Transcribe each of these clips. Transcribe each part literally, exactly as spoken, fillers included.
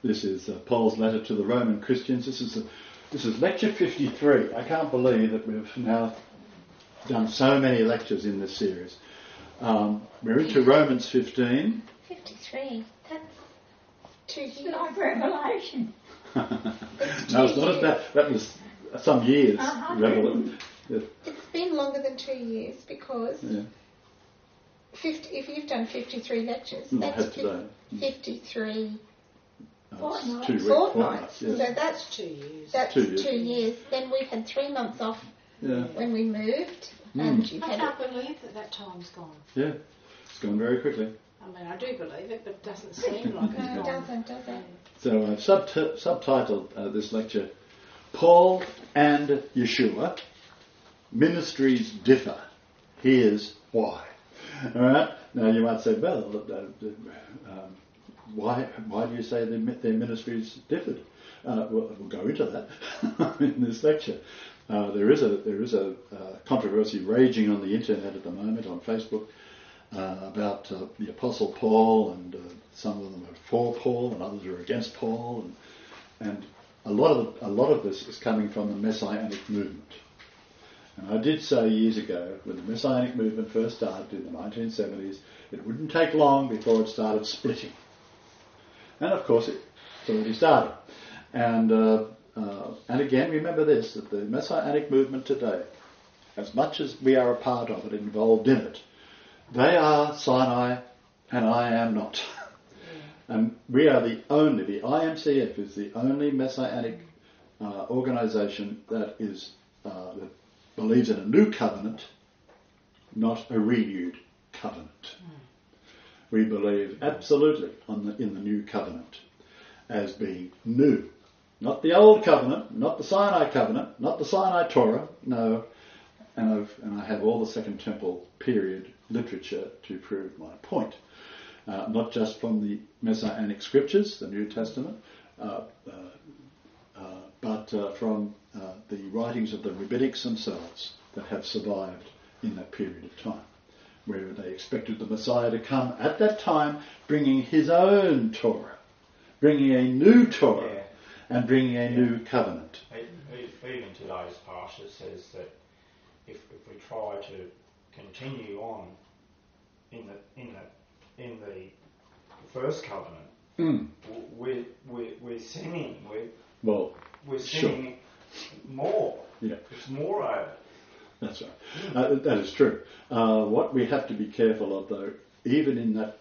this is uh, Paul's letter to the Roman Christians. This is a, this is lecture fifty-three. I can't believe that we've now done so many lectures in this series. Um, we're into Romans fifteen. fifty-three. That's two years. Like Revelation. No, it's not as bad. That was some years. Uh-huh. Revel- yeah. It's been longer than two years because Yeah. fifty, if you've done fifty-three lectures, No, I that's had today. fifty-three Oh, it's Fortnight. two weeks, fortnights. yes. So that's Two years. that's Two two years. years. Then we've had three months off Yeah, when we moved, Mm. and you've I had can't believe that that time's gone. yeah. It's gone very quickly. I mean, I do believe it, but it doesn't seem like it's No, it gone. doesn't, does it? So I've subti- subtitled uh, this lecture, Paul and Yeshua, Ministries Differ. Here's why. All right? Now you might say, well, uh, uh, um, why why do you say their, their ministries differed? Uh, well, we'll go into that in this lecture. Uh, there is a there is a uh, controversy raging on the internet at the moment on Facebook uh, about uh, the Apostle Paul, and uh, some of them are for Paul and others are against Paul, and and a lot of a lot of this is coming from the Messianic movement. And I did say years ago, when the Messianic movement first started in the nineteen seventies, it wouldn't take long before it started splitting. And of course, it's already started. And uh, uh, and again, remember this, that the Messianic movement today, as much as we are a part of it, involved in it, they are Sinai and I am not. And we are the only, the I M C F is the only Messianic uh, organisation that is uh, that believes in a new covenant, not a renewed covenant. Mm. We believe absolutely on the, in the new covenant as being new. Not the old covenant, not the Sinai covenant, not the Sinai Torah, no. And, I've, and I have all the Second Temple period literature to prove my point. Uh, not just from the Messianic scriptures, the New Testament, uh, uh, uh, but uh, from uh, the writings of the rabbinics themselves that have survived in that period of time, where they expected the Messiah to come at that time bringing his own Torah, bringing a new Torah, yeah. and bringing a Yeah. new covenant. Even today's parsha says that if, if we try to continue on in the in the in the first covenant, Mm. we're we're we're sinning. We're Well, we're sure. sinning more. Yeah. It's more over. That's right. Uh, that is true. Uh, what we have to be careful of, though, even in that,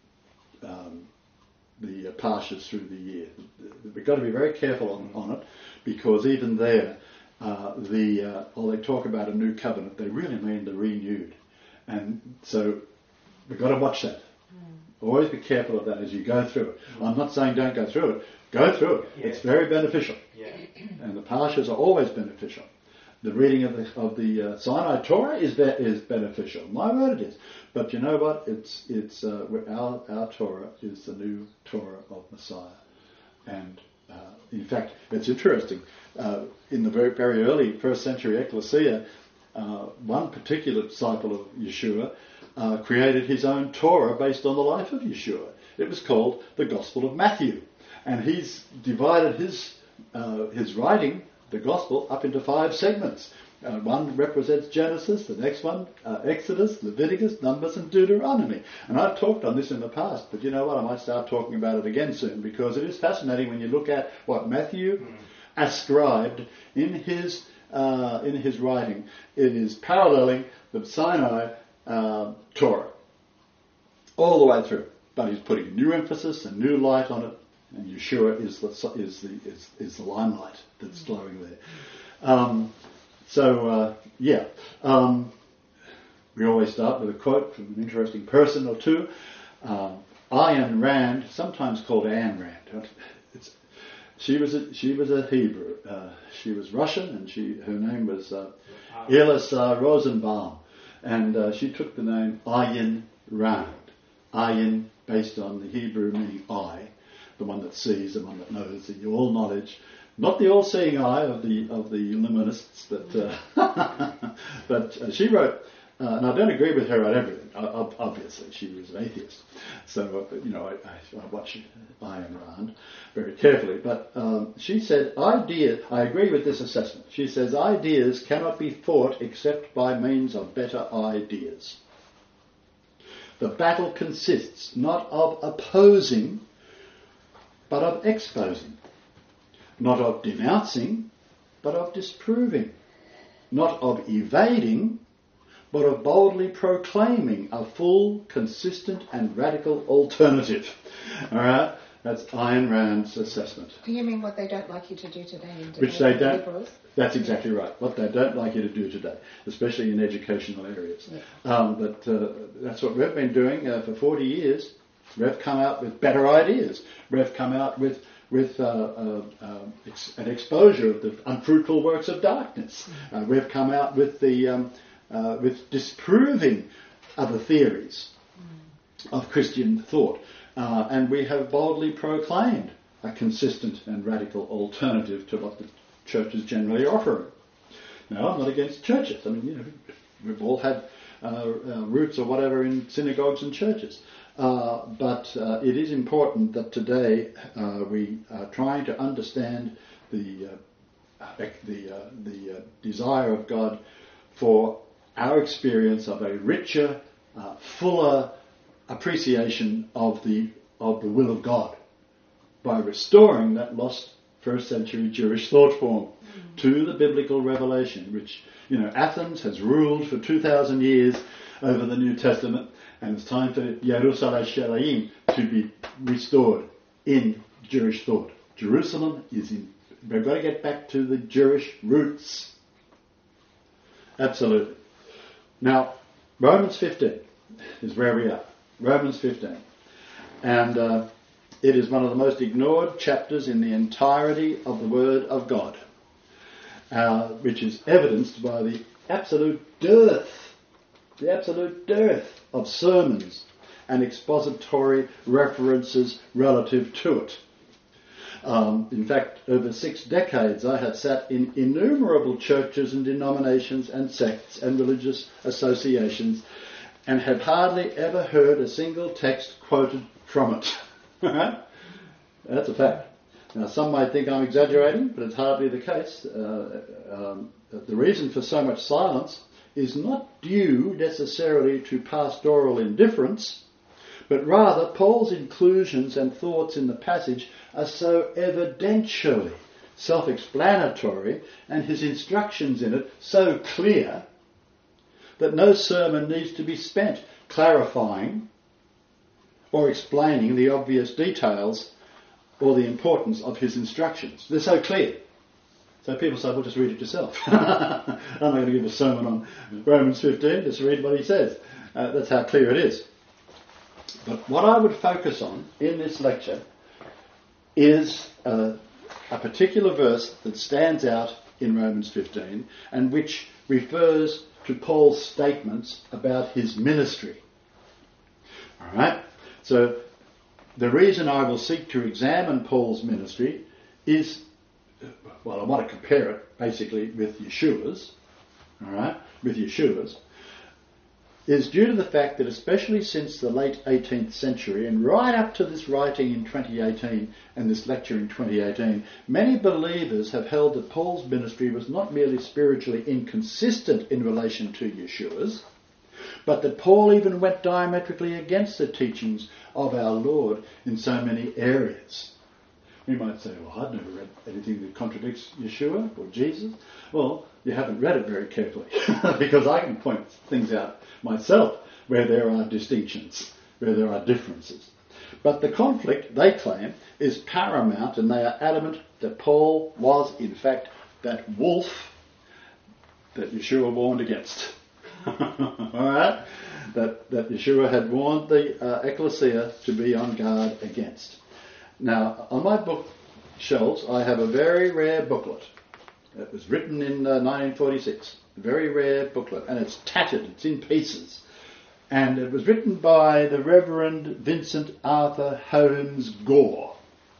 um, the uh, parshas through the year, we've got to be very careful on, on it, because even there, uh, the uh, while they talk about a new covenant, they really mean the renewed, and so we've got to watch that. Mm. Always be careful of that as you go through it. Mm. I'm not saying don't go through it. Go through it. Yeah. It's very beneficial, Yeah. and the parshas are always beneficial. The reading of the of the uh, Sinai Torah is be- is beneficial. My word, it is. But you know what? It's it's uh, our our Torah is the new Torah of Messiah, and uh, in fact, it's interesting. Uh, in the very very early first century ecclesia, uh, one particular disciple of Yeshua uh, created his own Torah based on the life of Yeshua. It was called the Gospel of Matthew, and he's divided his uh, his writing, the Gospel, up into five segments. Uh, one represents Genesis, the next one uh, Exodus, Leviticus, Numbers and Deuteronomy. And I've talked on this in the past, but you know what, I might start talking about it again soon, because it is fascinating when you look at what Matthew mm. ascribed in his uh, in his writing. It is paralleling the Sinai uh, Torah all the way through, but he's putting new emphasis and new light on it, and Yeshua is the is the is, is the limelight that's glowing there. Um, so uh, yeah, um, we always start with a quote from an interesting person or two. Um, Ayn Rand, sometimes called Anne Rand. It's, she was a, she was a Hebrew. Uh, she was Russian, and she her name was uh, Elisa Rosenbaum, and uh, she took the name Ayn Rand. Ayn, based on the Hebrew meaning eye, the one that sees, the one that knows, the all knowledge, not the all-seeing eye of the of the Illuminists, but uh, but uh, she wrote Uh, and I don't agree with her on everything. Uh, obviously, she was an atheist. So, uh, you know, I, I, I watch Ayn Rand very carefully. But um, she said, idea, I agree with this assessment. She says, ideas cannot be fought except by means of better ideas. The battle consists not of opposing, but of exposing. Not of denouncing, but of disproving. Not of evading, but of boldly proclaiming a full, consistent and radical alternative. All right? That's Ayn Rand's assessment. You mean what they don't like you to do today in Which they debate with don't. Liberals? That's exactly right. What they don't like you to do today, especially in educational areas. Yeah. Um, but uh, that's what we've been doing uh, for forty years. We've come out with better ideas. We've come out with with uh, uh, uh, ex- an exposure of the unfruitful works of darkness. Uh, we've come out with the um, uh, with disproving other theories of Christian thought, uh, and we have boldly proclaimed a consistent and radical alternative to what the churches generally are offering. Now, I'm not against churches. I mean, you know, we've all had uh, uh, roots or whatever in synagogues and churches. Uh, but uh, it is important that today uh, we are trying to understand the uh, the uh, the uh, desire of God for our experience of a richer, uh, fuller appreciation of the of the will of God by restoring that lost first century Jewish thought form mm. to the biblical revelation, which, you know, Athens has ruled for two thousand years over the New Testament. And it's time for Jerusalem to be restored in Jewish thought. Jerusalem is in... We've got to get back to the Jewish roots. Absolutely. Now, Romans fifteen is where we are. Romans fifteen. And uh, it is one of the most ignored chapters in the entirety of the Word of God, uh, which is evidenced by the absolute dearth The absolute dearth of sermons and expository references relative to it. Um, in fact, over six decades I have sat in innumerable churches and denominations and sects and religious associations and have hardly ever heard a single text quoted from it. That's a fact. Now, some might think I'm exaggerating, but it's hardly the case. Uh, um, the reason for so much silence is not due necessarily to pastoral indifference, but rather Paul's inclusions and thoughts in the passage are so evidentially self-explanatory and his instructions in it so clear that no sermon needs to be spent clarifying or explaining the obvious details or the importance of his instructions. They're so clear. So people say, well, just read it yourself. I'm not going to give a sermon on Romans fifteen, just read what he says. Uh, that's how clear it is. But what I would focus on in this lecture is uh, a particular verse that stands out in Romans fifteen and which refers to Paul's statements about his ministry. All right? So the reason I will seek to examine Paul's ministry is, well, I want to compare it basically with Yeshua's, all right, with Yeshua's, is due to the fact that especially since the late eighteenth century and right up to this writing in twenty eighteen and this lecture in twenty eighteen, many believers have held that Paul's ministry was not merely spiritually inconsistent in relation to Yeshua's, but that Paul even went diametrically against the teachings of our Lord in so many areas. You might say, well, I've never read anything that contradicts Yeshua or Jesus. Well, you haven't read it very carefully because I can point things out myself where there are distinctions, where there are differences. But the conflict, they claim, is paramount, and they are adamant that Paul was, in fact, that wolf that Yeshua warned against. All right? That, that Yeshua had warned the uh, ecclesia to be on guard against. Now, on my bookshelves, I have a very rare booklet. It was written in uh, nineteen forty-six. A very rare booklet, and it's tattered. It's in pieces. And it was written by the Reverend Vincent Arthur Holmes Gore.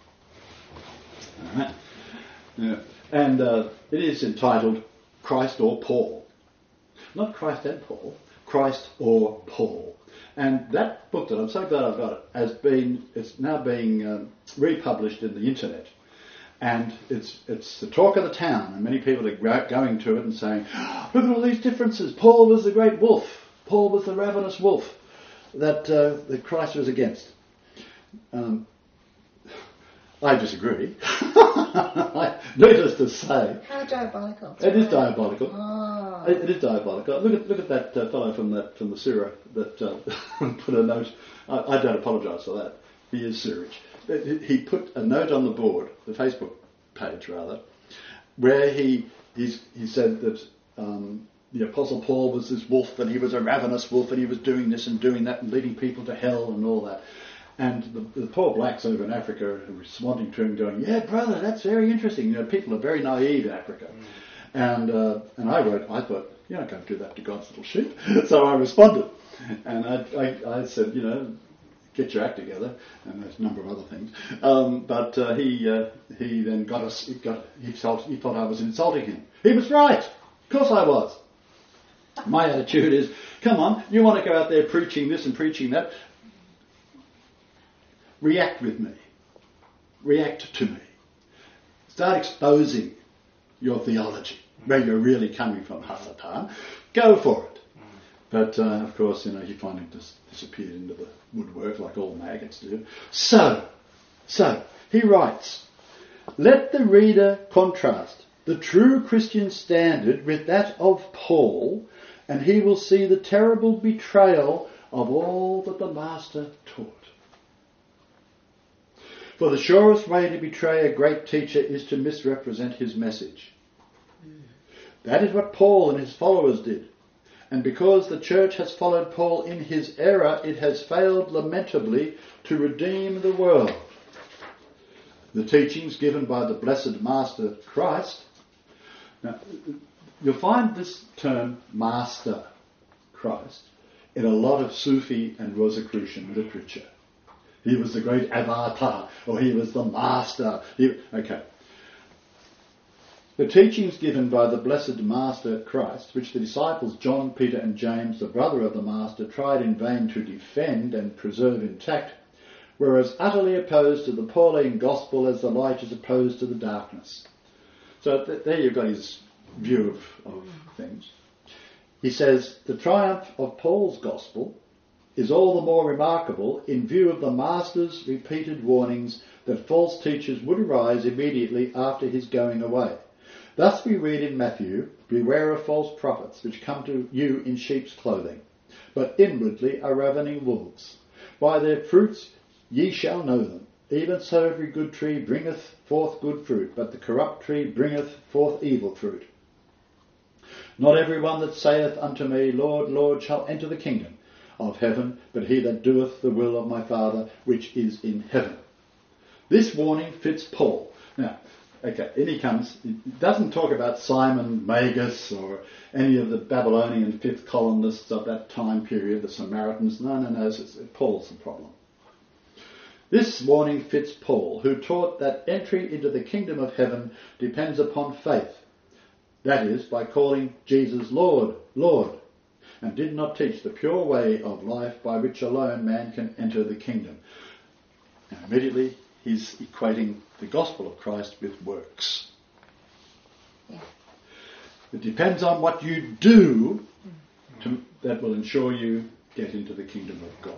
All right. Yeah. And uh, it is entitled Christ or Paul. Not Christ and Paul. Christ or Paul. And that book, that I'm so glad I've got it, has been, it's now being um, republished in the internet. And it's it's the talk of the town, and many people are going to it and saying, oh, look at all these differences. Paul was the great wolf. Paul was the ravenous wolf that, uh, that Christ was against. Um, I disagree. Needless to say, How diabolical. it is diabolical. Oh. It, it is diabolical. Look at look at that uh, fellow from that from the Surah that uh, put a note. I, I don't apologise for that. He is Suraj. He put a note on the board, the Facebook page rather, where he he's, he said that um, the Apostle Paul was this wolf, and he was a ravenous wolf, and he was doing this and doing that and leading people to hell and all that. And the, the poor blacks over in Africa are responding to him, going, "Yeah, brother, that's very interesting." You know, people are very naive in Africa. Mm. And uh, and I wrote, I thought, "You're not going to do that to God's little sheep." So I responded, and I, I, I said, you know, get your act together, and there's a number of other things. Um, but uh, he uh, he then got us. He got he felt he thought I was insulting him. He was right. Of course I was. My attitude is, come on, you want to go out there preaching this and preaching that. React with me. React to me. Start exposing your theology, where you're really coming from, Hasatan. Go for it. But, uh, of course, you know, he finally just disappeared into the woodwork like all maggots do. So, so, he writes, let the reader contrast the true Christian standard with that of Paul, and he will see the terrible betrayal of all that the Master taught. For the surest way to betray a great teacher is to misrepresent his message. That is what Paul and his followers did. And because the church has followed Paul in his error, it has failed lamentably to redeem the world. The teachings given by the blessed Master Christ. Now, you'll find this term, Master Christ, in a lot of Sufi and Rosicrucian literature. He was the great avatar, or he was the master. He, okay. The teachings given by the blessed Master Christ, which the disciples John, Peter and James, the brother of the Master, tried in vain to defend and preserve intact, were as utterly opposed to the Pauline gospel as the light is opposed to the darkness. So th- there you've got his view of, of things. He says, the triumph of Paul's gospel is all the more remarkable in view of the Master's repeated warnings that false teachers would arise immediately after his going away. Thus we read in Matthew, beware of false prophets which come to you in sheep's clothing, but inwardly are ravening wolves. By their fruits ye shall know them. Even so every good tree bringeth forth good fruit, but the corrupt tree bringeth forth evil fruit. Not every one that saith unto me, Lord, Lord, shall enter the kingdom of heaven, but he that doeth the will of my Father which is in heaven. This warning fits Paul. Now, okay, in he comes. He doesn't talk about Simon Magus or any of the Babylonian fifth columnists of that time period, the Samaritans. No, no, no, it's, it's, Paul's the problem. This warning fits Paul, who taught that entry into the kingdom of heaven depends upon faith. That is, by calling Jesus Lord, Lord, and did not teach the pure way of life by which alone man can enter the kingdom. And immediately he's equating the gospel of Christ with works. Yeah. It depends on what you do to, that will ensure you get into the kingdom of God.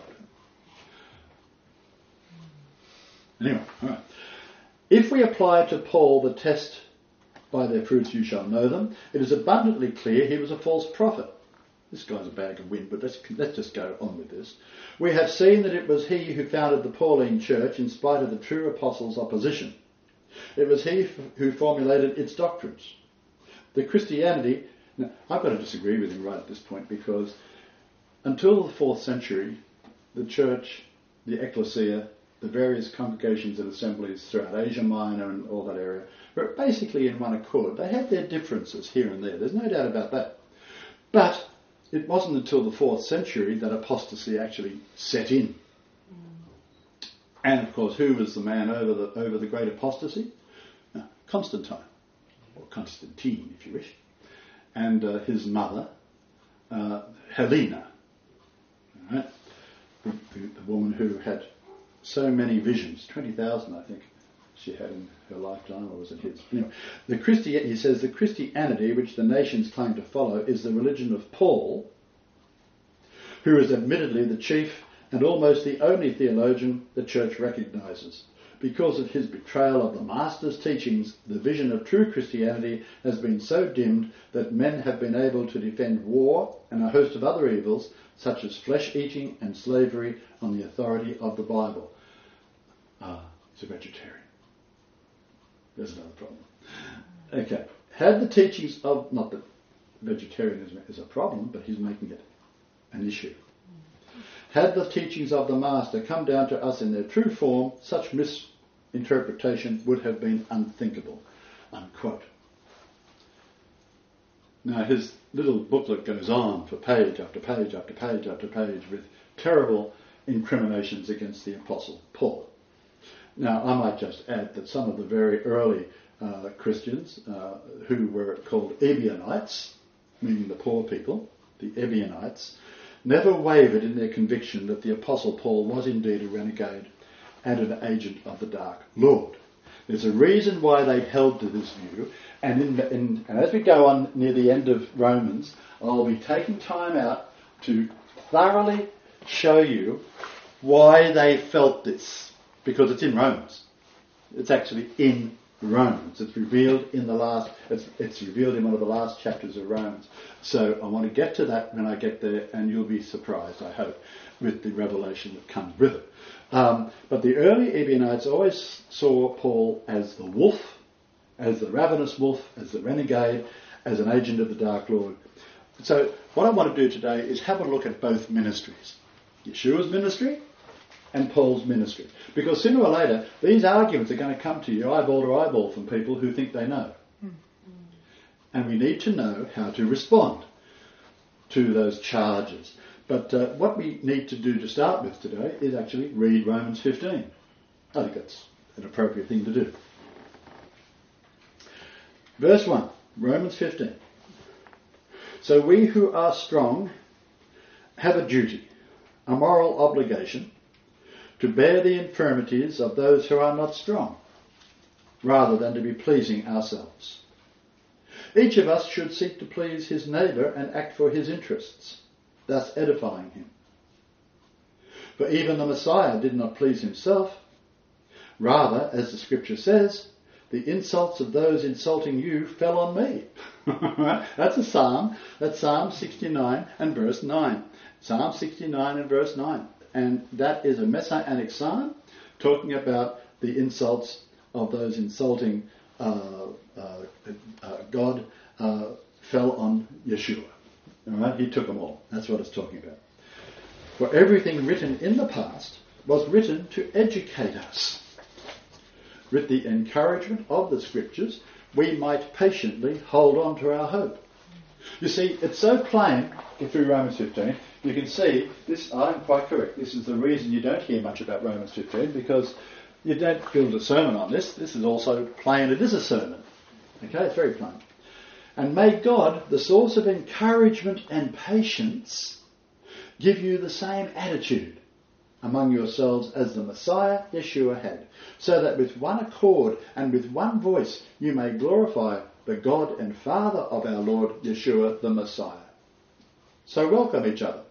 Anyway, all right. If we apply to Paul the test, by their fruits you shall know them, it is abundantly clear he was a false prophet. This guy's a bag of wind, but let's, let's just go on with this. We have seen that it was he who founded the Pauline church in spite of the true apostles' opposition. It was he f- who formulated its doctrines. The Christianity... Now, I've got to disagree with him right at this point, because until the fourth century, the church, the ecclesia, the various congregations and assemblies throughout Asia Minor and all that area were basically in one accord. They had their differences here and there. There's no doubt about that. But it wasn't until the fourth century that apostasy actually set in. Mm. And of course, who was the man over the over the great apostasy? No, Constantine, or Constantine, if you wish, and uh, his mother, uh, Helena, right? the, the, the woman who had so many visions, twenty thousand I think she had in her lifetime, or was it his? Anyway, the Christi- he says the Christianity which the nations claim to follow is the religion of Paul, who is admittedly the chief and almost the only theologian the church recognises. Because of his betrayal of the Master's teachings, the vision of true Christianity has been so dimmed that men have been able to defend war and a host of other evils, such as flesh-eating and slavery, on the authority of the Bible. Ah, he's a vegetarian. There's another problem. Okay. Had the teachings of, not that vegetarianism is a problem, but he's making it an issue. Had the teachings of the Master come down to us in their true form, such misinterpretation would have been unthinkable. Unquote. Now his little booklet goes on for page after page after page after page with terrible incriminations against the Apostle Paul. Now I might just add that some of the very early uh, Christians uh, who were called Ebionites, meaning the poor people, the Ebionites, never wavered in their conviction that the Apostle Paul was indeed a renegade and an agent of the Dark Lord. There's a reason why they held to this view, and, in the, in, and as we go on near the end of Romans, I'll be taking time out to thoroughly show you why they felt this, because it's in Romans. It's actually in Romans. It's revealed in the last, it's, it's revealed in one of the last chapters of Romans. So I want to get to that when I get there, and you'll be surprised, I hope, with the revelation that comes with it. Um, but the early Ebionites always saw Paul as the wolf, as the ravenous wolf, as the renegade, as an agent of the Dark Lord. So what I want to do today is have a look at both ministries. Yeshua's ministry and Paul's ministry. Because sooner or later, these arguments are going to come to you eyeball to eyeball from people who think they know. Mm. And we need to know how to respond to those charges. But uh, what we need to do to start with today is actually read Romans fifteen. I think that's an appropriate thing to do. Verse one, Romans fifteen. So we who are strong have a duty, a moral obligation, to bear the infirmities of those who are not strong, rather than to be pleasing ourselves. Each of us should seek to please his neighbour and act for his interests, thus edifying him. For even the Messiah did not please himself. Rather, as the scripture says, the insults of those insulting you fell on me. That's a psalm. That's Psalm sixty-nine and verse nine. Psalm sixty-nine and verse nine. And that is a messianic psalm talking about the insults of those insulting uh, uh, uh, God uh, fell on Yeshua. All right, he took them all. That's what it's talking about. For everything written in the past was written to educate us. With the encouragement of the scriptures, we might patiently hold on to our hope. You see, it's so plain, get through Romans fifteen, you can see, this. I'm quite correct, this is the reason you don't hear much about Romans fifteen, because you don't build a sermon on this. This is also plain, it is a sermon. Okay, it's very plain. And may God, the source of encouragement and patience, give you the same attitude among yourselves as the Messiah Yeshua had, so that with one accord and with one voice you may glorify the God and Father of our Lord Yeshua the Messiah. So welcome each other.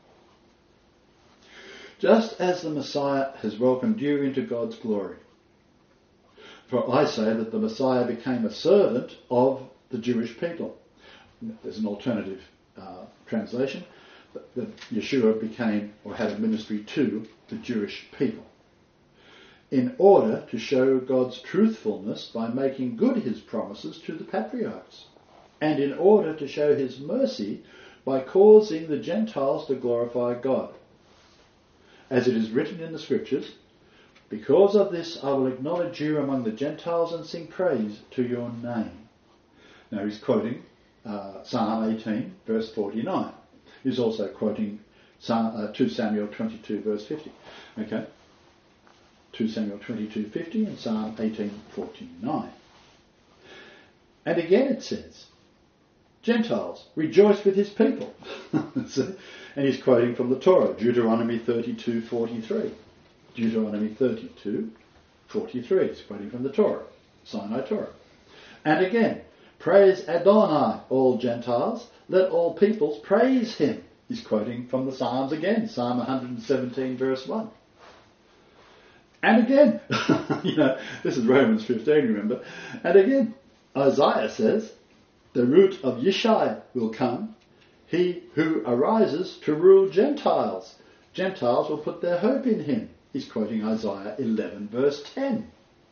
Just as the Messiah has welcomed you into God's glory. For I say that the Messiah became a servant of the Jewish people. There's an alternative uh, translation. That Yeshua became or had a ministry to the Jewish people, in order to show God's truthfulness by making good his promises to the patriarchs, and in order to show his mercy by causing the Gentiles to glorify God. As it is written in the scriptures, because of this I will acknowledge you among the Gentiles and sing praise to your name. Now he's quoting uh, Psalm eighteen verse forty-nine. He's also quoting Psalm, uh, two Samuel twenty-two verse fifty. Okay, two Samuel twenty-two fifty and Psalm eighteen forty-nine. And again it says, Gentiles, rejoice with his people. See? And he's quoting from the Torah, Deuteronomy thirty-two forty-three. Deuteronomy thirty-two forty-three. He's quoting from the Torah, Sinai Torah. And again, praise Adonai, all Gentiles, let all peoples praise him. He's quoting from the Psalms again, Psalm one seventeen verse one. And again, you know, this is Romans fifteen, remember. And again, Isaiah says, the root of Yishai will come, he who arises to rule Gentiles. Gentiles will put their hope in him. He's quoting Isaiah eleven verse ten.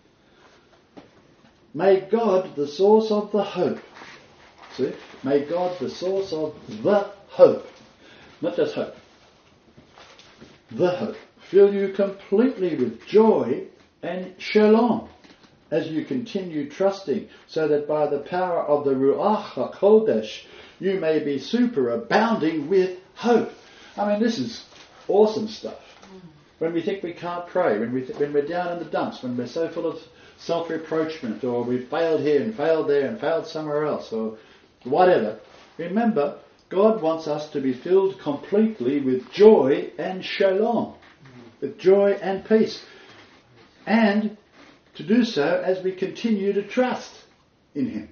May God, the source of the hope, see, may God, the source of the hope, not just hope, the hope, fill you completely with joy and shalom as you continue trusting, so that by the power of the Ruach HaKodesh you may be superabounding with hope. I mean, this is awesome stuff. When we think we can't pray, when, we th- when we're down in the dumps, when we're so full of self-reproachment, or we've failed here and failed there and failed somewhere else, or whatever, remember, God wants us to be filled completely with joy and shalom, with joy and peace, and to do so as we continue to trust in him.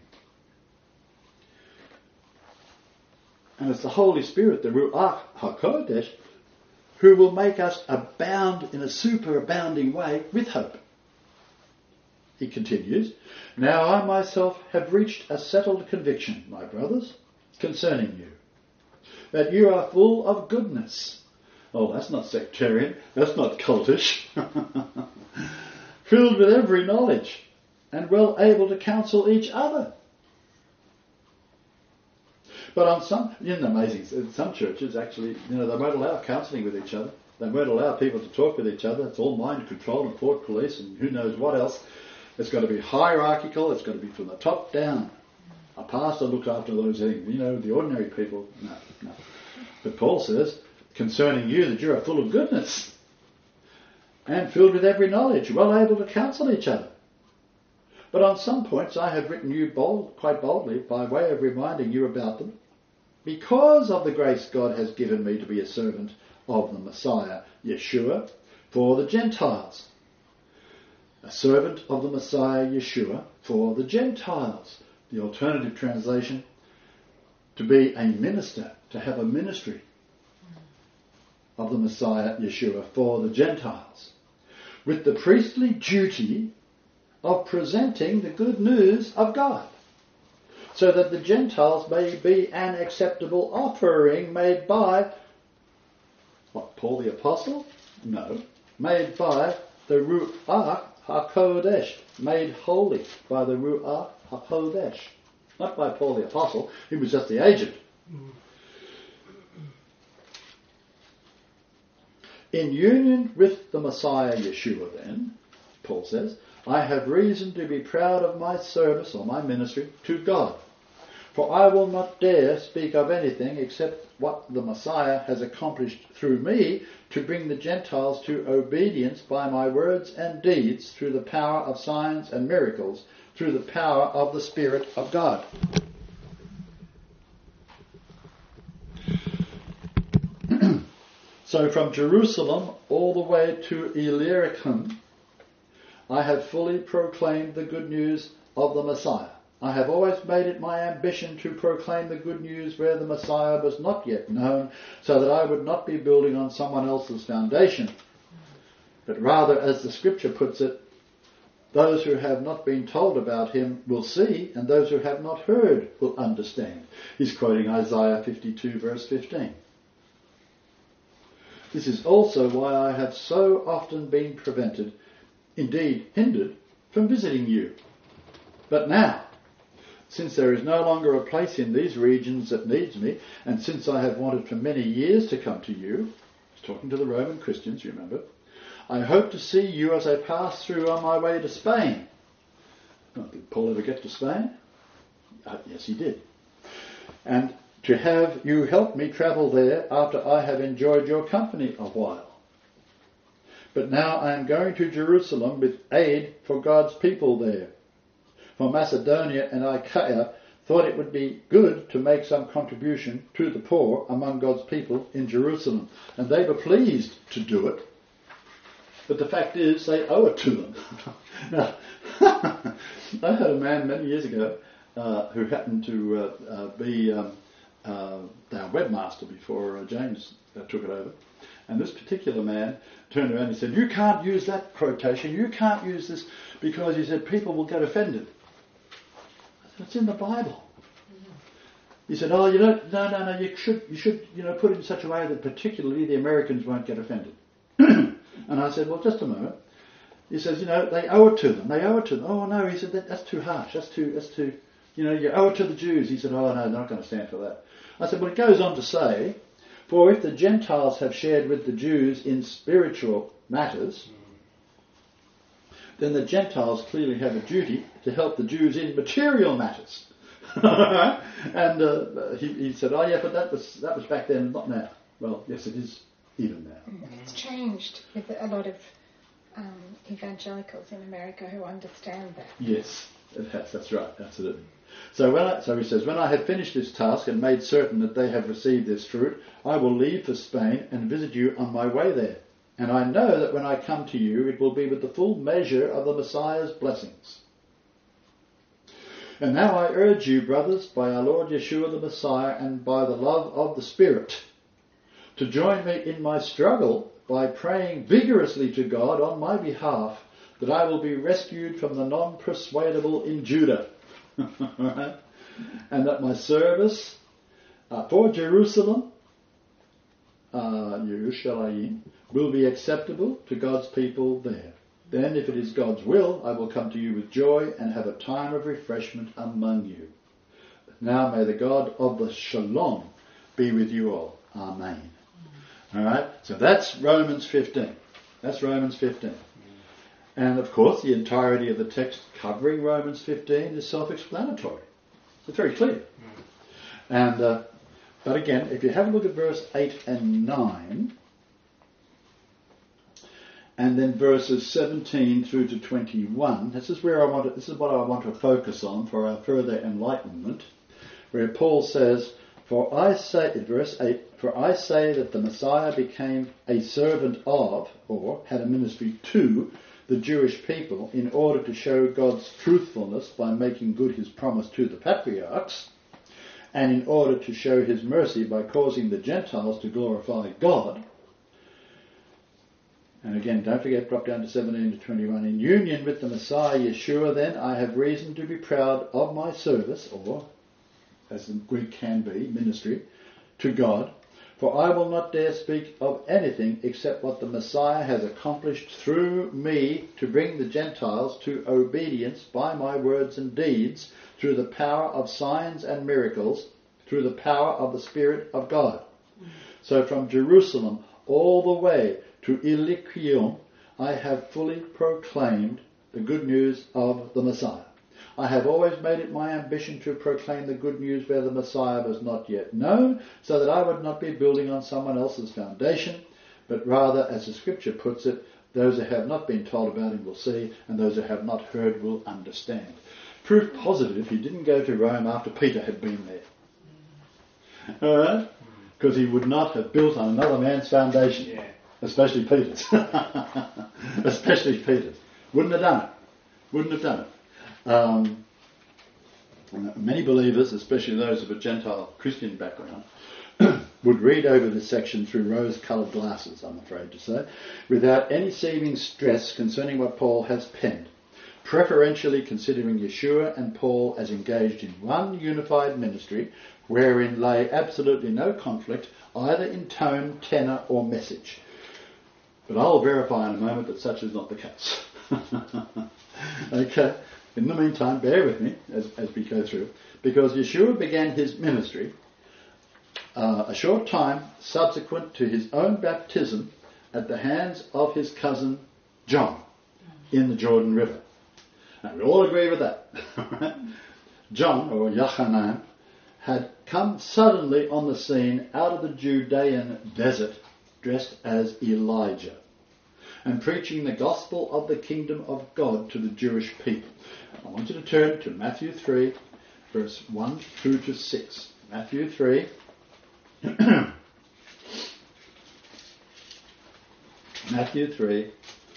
And it's the Holy Spirit, the Ruach HaKodesh, who will make us abound in a superabounding way with hope. He continues, now I myself have reached a settled conviction, my brothers, concerning you, that you are full of goodness. Oh, that's not sectarian, that's not cultish. Filled with every knowledge, and well able to counsel each other. But on some, you know, amazing, in some churches actually, you know, they won't allow counselling with each other. They won't allow people to talk with each other. It's all mind control and court police and who knows what else. It's got to be hierarchical. It's got to be from the top down. A pastor looks after those things. You know, the ordinary people, no, no. But Paul says, concerning you, that you are full of goodness and filled with every knowledge, well able to counsel each other. But on some points I have written you bold, quite boldly by way of reminding you about them, because of the grace God has given me to be a servant of the Messiah, Yeshua, for the Gentiles. A servant of the Messiah, Yeshua, for the Gentiles. The alternative translation, to be a minister, to have a ministry of the Messiah, Yeshua, for the Gentiles, with the priestly duty of presenting the good news of God, so that the Gentiles may be an acceptable offering made by, what, Paul the Apostle? No. Made by the Ruach HaKodesh, made holy by the Ruach HaKodesh. Not by Paul the Apostle, he was just the agent. Mm. In union with the Messiah Yeshua then, Paul says, I have reason to be proud of my service or my ministry to God. For I will not dare speak of anything except what the Messiah has accomplished through me to bring the Gentiles to obedience by my words and deeds through the power of signs and miracles, through the power of the Spirit of God. So from Jerusalem all the way to Illyricum, I have fully proclaimed the good news of the Messiah. I have always made it my ambition to proclaim the good news where the Messiah was not yet known, so that I would not be building on someone else's foundation, but rather, as the scripture puts it, those who have not been told about him will see, and those who have not heard will understand. He's quoting Isaiah fifty-two verse fifteen. This is also why I have so often been prevented, indeed hindered, from visiting you. But now, since there is no longer a place in these regions that needs me, and since I have wanted for many years to come to you, he's talking to the Roman Christians, you remember, I hope to see you as I pass through on my way to Spain. Oh, did Paul ever get to Spain? Uh, yes, he did. And to have you help me travel there after I have enjoyed your company a while. But now I am going to Jerusalem with aid for God's people there. For Macedonia and Achaia thought it would be good to make some contribution to the poor among God's people in Jerusalem. And they were pleased to do it. But the fact is, they owe it to them. Now, I heard a man many years ago uh, who happened to uh, uh, be um, uh, our webmaster before uh, James uh, took it over. And this particular man turned around and said, "You can't use that quotation, you can't use this, because," he said, "people will get offended." I said, "It's in the Bible." He said, "Oh, you don't, no, no, no, you should, you should, you know, put it in such a way that particularly the Americans won't get offended." And I said, "Well, just a moment." He says, "You know, they owe it to them. They owe it to them." "Oh, no," he said, that, "that's too harsh. That's too, that's too, you know, you owe it to the Jews." He said, "Oh, no, they're not going to stand for that." I said, "Well, it goes on to say, for if the Gentiles have shared with the Jews in spiritual matters, then the Gentiles clearly have a duty to help the Jews in material matters." And uh, he, he said, "Oh, yeah, but that was that was back then, not now." Well, yes, it is even now. It's changed with a lot of um, evangelicals in America who understand that. Yes, it has. That's right. Absolutely. So when I, so he says, "When I have finished this task and made certain that they have received this fruit, I will leave for Spain and visit you on my way there. And I know that when I come to you, it will be with the full measure of the Messiah's blessings. And now I urge you, brothers, by our Lord Yeshua the Messiah and by the love of the Spirit, to join me in my struggle by praying vigorously to God on my behalf that I will be rescued from the non-persuadable in Judah." Right? "And that my service uh, for Jerusalem, uh, Yerushalayim, will be acceptable to God's people there. Then, if it is God's will, I will come to you with joy and have a time of refreshment among you. Now may the God of the Shalom be with you all. Amen." All right, so that's Romans fifteen. That's Romans fifteen. And of course, the entirety of the text covering Romans fifteen is self-explanatory. It's very clear. And uh, but again, if you have a look at verse eight and nine, and then verses seventeen through to twenty-one, this is where I want to, this is what I want to focus on for our further enlightenment, where Paul says, "For I say," in verse eight, "For I say that the Messiah became a servant of," or had a ministry to, "the Jewish people in order to show God's truthfulness by making good his promise to the patriarchs, and in order to show his mercy by causing the Gentiles to glorify God." And again, don't forget, drop down to seventeen to twenty-one. "In union with the Messiah Yeshua, then, I have reason to be proud of my service," or, as the Greek can be, ministry, "to God. For I will not dare speak of anything except what the Messiah has accomplished through me to bring the Gentiles to obedience by my words and deeds, through the power of signs and miracles, through the power of the Spirit of God. So from Jerusalem all the way to Illyricum, I have fully proclaimed the good news of the Messiah. I have always made it my ambition to proclaim the good news where the Messiah was not yet known, so that I would not be building on someone else's foundation, but rather, as the scripture puts it, those who have not been told about him will see, and those who have not heard will understand." Proof positive he didn't go to Rome after Peter had been there. Alright? Because he would not have built on another man's foundation. Yeah. Especially Peter's. Especially Peter's. Wouldn't have done it. Wouldn't have done it. Um, many believers, especially those of a Gentile Christian background, would read over this section through rose-coloured glasses, I'm afraid to say, without any seeming stress concerning what Paul has penned, preferentially considering Yeshua and Paul as engaged in one unified ministry wherein lay absolutely no conflict either in tone, tenor or message. But I'll verify in a moment that such is not the case. Okay. In the meantime, bear with me as, as we go through, because Yeshua began his ministry uh, a short time subsequent to his own baptism at the hands of his cousin John in the Jordan River. And we all agree with that. John, or Yochanan, had come suddenly on the scene out of the Judean desert dressed as Elijah and preaching the gospel of the kingdom of God to the Jewish people. I want you to turn to Matthew three verse one through to six. Matthew three. Matthew three,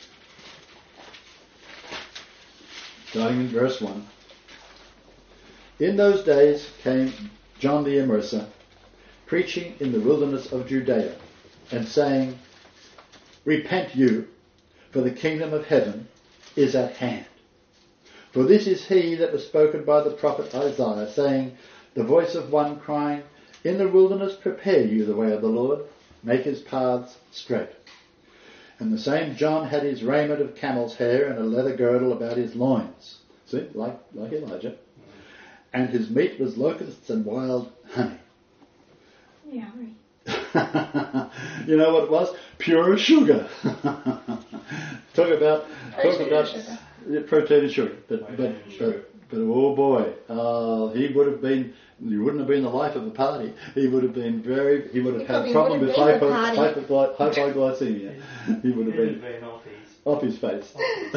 starting in verse one. In those days came John the Immerser, preaching in the wilderness of Judea, and saying, Repent you, for the kingdom of heaven is at hand. For this is he that was spoken by the prophet Isaiah, saying, The voice of one crying, In the wilderness prepare you the way of the Lord, make his paths straight. And the same John had his raiment of camel's hair and a leather girdle about his loins. See, like, like Elijah. And his meat was locusts and wild honey. Yummy. You know what it was? Pure sugar. talk about Protein talk about sugar. Yeah, protein and sugar. But Protein but, and sugar. but but oh boy, uh, he would have been. He wouldn't have been the life of the party. He would have been very. He would have He had a probably problem would with have been the hypo, party. hypo, hypoglycemia. He would have been been off his. off his face.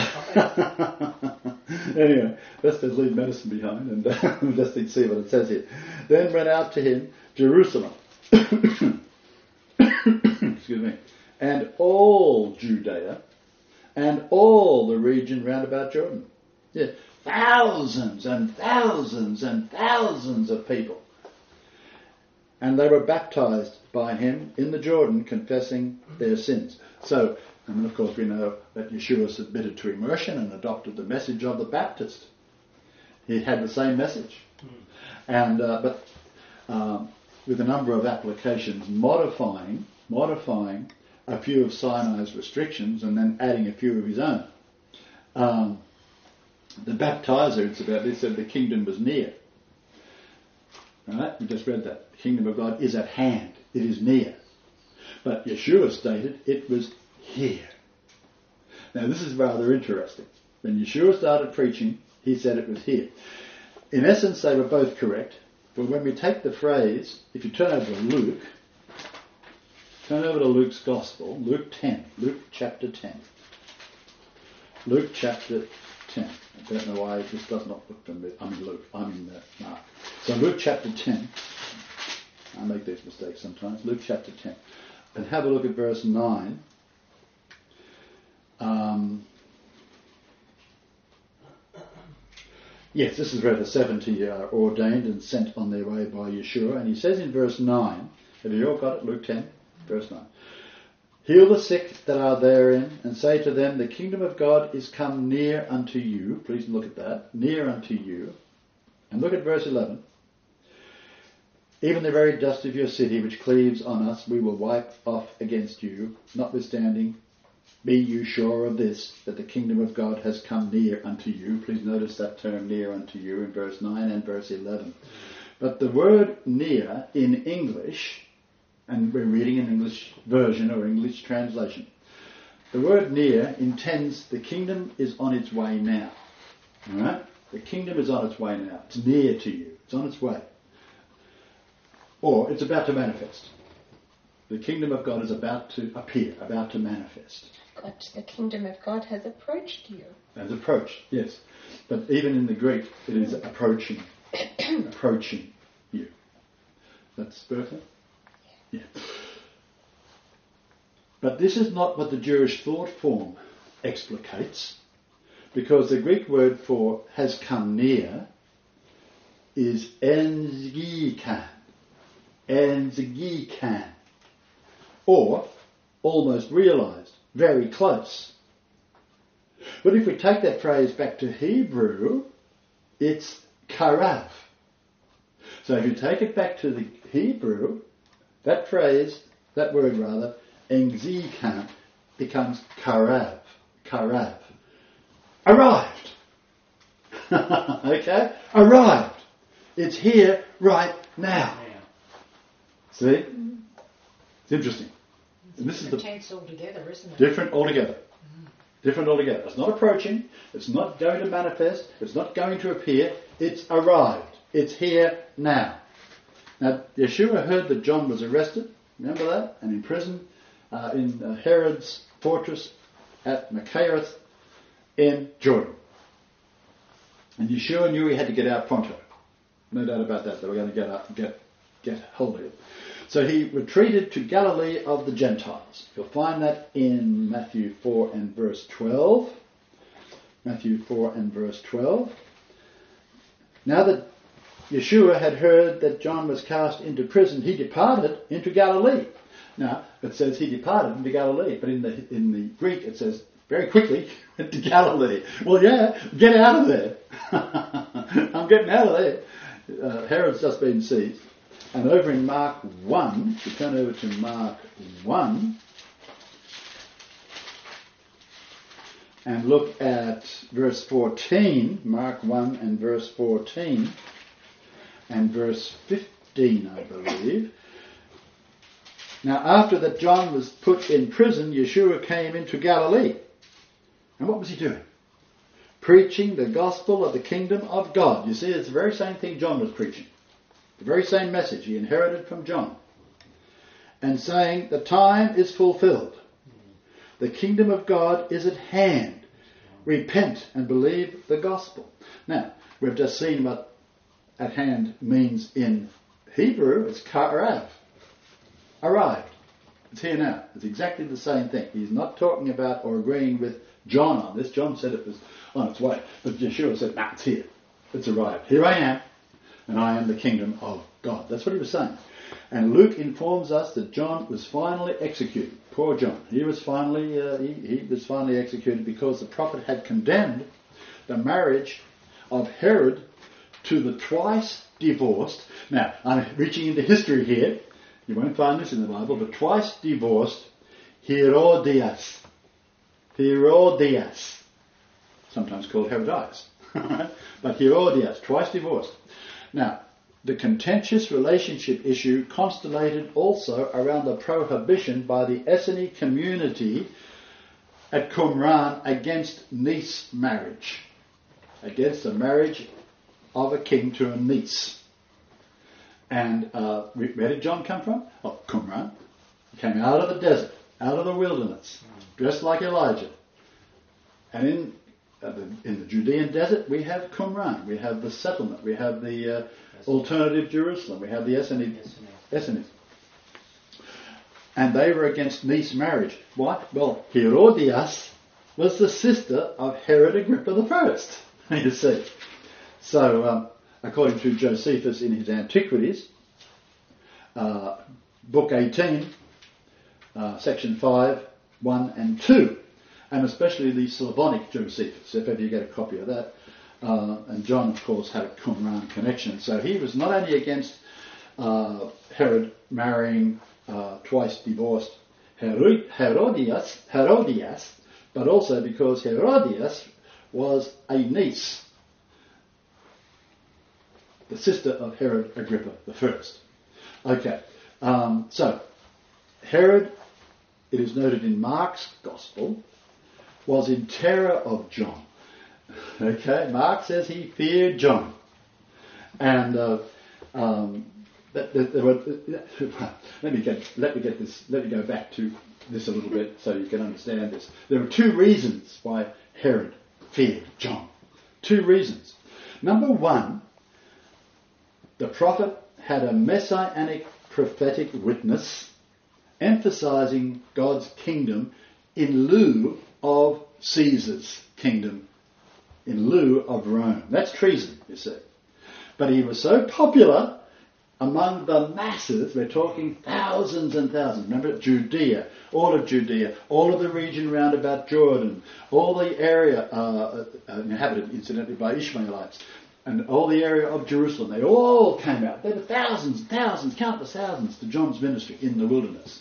Anyway, let's just leave medicine behind and uh, just see what it says here. Then went out to him Jerusalem, excuse me, and all Judea, and all the region round about Jordan. Yeah, thousands and thousands and thousands of people. And they were baptized by him in the Jordan, confessing their sins. So, and of course we know that Yeshua submitted to immersion and adopted the message of the Baptist. He had the same message. Mm. And uh, but um, with a number of applications, modifying, modifying a few of Sinai's restrictions and then adding a few of his own. Um, the baptizer, it's about this, said the kingdom was near. Right? We just read that. The kingdom of God is at hand. It is near. But Yeshua stated it was here. Now this is rather interesting. When Yeshua started preaching, he said it was here. In essence, they were both correct. But when we take the phrase, if you turn over to Luke, turn over to Luke's Gospel, Luke ten, Luke chapter ten. Luke chapter ten. I don't know why this does not look from I'm in Luke, I'm in uh, Mark. So Luke chapter ten. I make these mistakes sometimes. Luke chapter ten. And have a look at verse nine. Um, yes, this is where the seventy are ordained and sent on their way by Yeshua. And he says in verse nine, have you all got it? Luke ten, verse nine. Heal the sick that are therein, and say to them, the kingdom of God is come near unto you. Please look at that. Near unto you. And look at verse eleven. Even the very dust of your city which cleaves on us we will wipe off against you. Notwithstanding, be you sure of this, that the kingdom of God has come near unto you. Please notice that term near unto you in verse nine and verse eleven. But the word near in English, and we're reading an English version or English translation, the word near intends the kingdom is on its way now. Alright? The kingdom is on its way now. It's near to you. It's on its way. Or it's about to manifest. The kingdom of God is about to appear, about to manifest. But the kingdom of God has approached you. Has approached, yes. But even in the Greek, it is approaching. approaching you. That's perfect? Yeah. But this is not what the Jewish thought form explicates, because the Greek word for has come near is enzigikan. Enzigikan. Or almost realised, very close. But if we take that phrase back to Hebrew, it's karav. So if you take it back to the Hebrew, that phrase, that word rather, enzigikan, becomes karav. Karav. Arrived. Okay? Arrived. It's here right now. See? Mm-hmm. It's interesting. It's and this is the tense altogether, isn't it? Different altogether. Mm-hmm. Different altogether. It's not approaching. It's not going to manifest. It's not going to appear. It's arrived. It's here now. Now, Yeshua heard that John was arrested. Remember that? And imprisoned uh, in uh, Herod's fortress at Machaerus in Jordan. And Yeshua knew he had to get out pronto. No doubt about that. They were going to get up, get get hold of him. So he retreated to Galilee of the Gentiles. You'll find that in Matthew four and verse twelve. Matthew four and verse twelve. Now that Yeshua had heard that John was cast into prison, he departed into Galilee. Now, it says he departed into Galilee, but in the in the Greek it says very quickly went to Galilee. Well, yeah, get out of there. I'm getting out of there. Uh, Herod's just been seized. And over in Mark one, if you turn over to Mark one, and look at verse fourteen, Mark one and verse fourteen, and verse fifteen, I believe. Now, after that John was put in prison, Yeshua came into Galilee. And what was he doing? Preaching the gospel of the kingdom of God. You see, it's the very same thing John was preaching. The very same message he inherited from John. And saying, the time is fulfilled. The kingdom of God is at hand. Repent and believe the gospel. Now, we've just seen what at hand means in Hebrew. It's ka'arav. Arrived. It's here now. It's exactly the same thing. He's not talking about or agreeing with John on this. John said it was on its way. But Yeshua said, nah, it's here. It's arrived. Here I am. And I am the kingdom of God. That's what he was saying. And Luke informs us that John was finally executed. Poor John. He was finally uh, he, he was finally executed because the prophet had condemned the marriage of Herod to the twice divorced. Now, I'm reaching into history here. You won't find this in the Bible, but twice divorced Herodias. Herodias. Sometimes called Herodias. But Herodias, twice divorced. Now, the contentious relationship issue constellated also around the prohibition by the Essene community at Qumran against niece marriage. Against the marriage of a king to a niece. And uh, where did John come from? Oh, Qumran. He came out of the desert, out of the wilderness, dressed like Elijah. And in uh, the, in the Judean desert, we have Qumran. We have the settlement. We have the uh, alternative Jerusalem. We have the Essenes. Essenes. And they were against niece marriage. Why? Well, Herodias was the sister of Herod Agrippa the First. You see. So, um, according to Josephus in his Antiquities, uh, book eighteen, uh, section five, one and two, and especially the Slavonic Josephus, if ever you get a copy of that. Uh, and John, of course, had a Qumran connection. So he was not only against uh, Herod marrying uh, twice divorced Herod- Herodias, Herodias, but also because Herodias was a niece, the sister of Herod Agrippa the First. Okay, um, so Herod, it is noted in Mark's Gospel, was in terror of John. Okay, Mark says he feared John, and uh, um, that, that, that were, let me get let me get this. Let me go back to this a little bit so you can understand this. There were two reasons why Herod feared John. Two reasons. Number one, the prophet had a messianic prophetic witness emphasizing God's kingdom in lieu of Caesar's kingdom, in lieu of Rome. That's treason, you see. But he was so popular among the masses, we're talking thousands and thousands. Remember, Judea, all of Judea, all of the region round about Jordan, all the area uh, uh, inhabited, incidentally, by Ishmaelites, and all the area of Jerusalem. They all came out. There were thousands, thousands, countless thousands to John's ministry in the wilderness.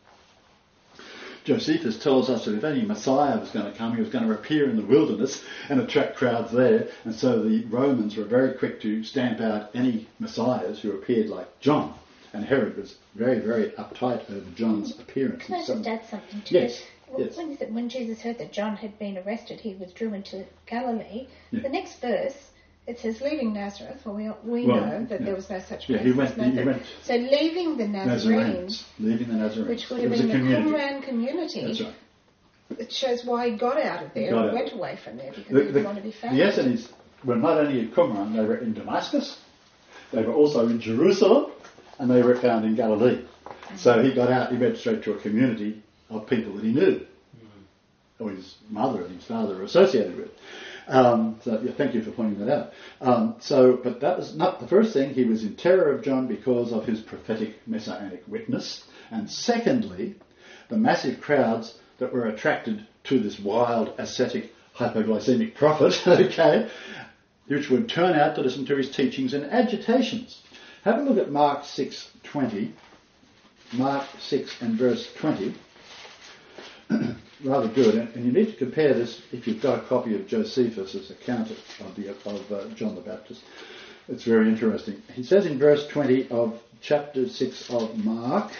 Josephus tells us that if any Messiah was going to come, he was going to appear in the wilderness and attract crowds there. And so the Romans were very quick to stamp out any Messiahs who appeared like John. And Herod was very, very uptight over John's appearance. Can I just add something to yes. this? Well, Yes. when, it, when Jesus heard that John had been arrested, he withdrew into Galilee. Yeah. The next verse, it says, leaving Nazareth. Well, we, we Well, know that yeah. there was no such Yeah, place he as went- he Nazareth. went- So leaving the Nazarenes, Nazarenes, leaving the Nazarenes. which would It have was been a the community. Qumran community, That's right. it shows why he got out of there Got and out. went away from there, because The, he the, didn't want to be found. the Essenes were not only at Qumran, they were in Damascus, They were also in Jerusalem, and they were found in Galilee. So he got out, he went straight to a community of people that he knew, or his mother and his father were associated with. Um, so yeah, thank you for pointing that out. Um, so, but that was not the first thing. He was in terror of John because of his prophetic messianic witness, and secondly, the massive crowds that were attracted to this wild, ascetic, hypoglycemic prophet, okay, which would turn out to listen to his teachings and agitations. Have a look at Mark six twenty. Mark six and verse twenty. Rather good, and, and you need to compare this if you've got a copy of Josephus' account of, the, of uh, John the Baptist. It's very interesting. He says in verse twenty of chapter six of Mark,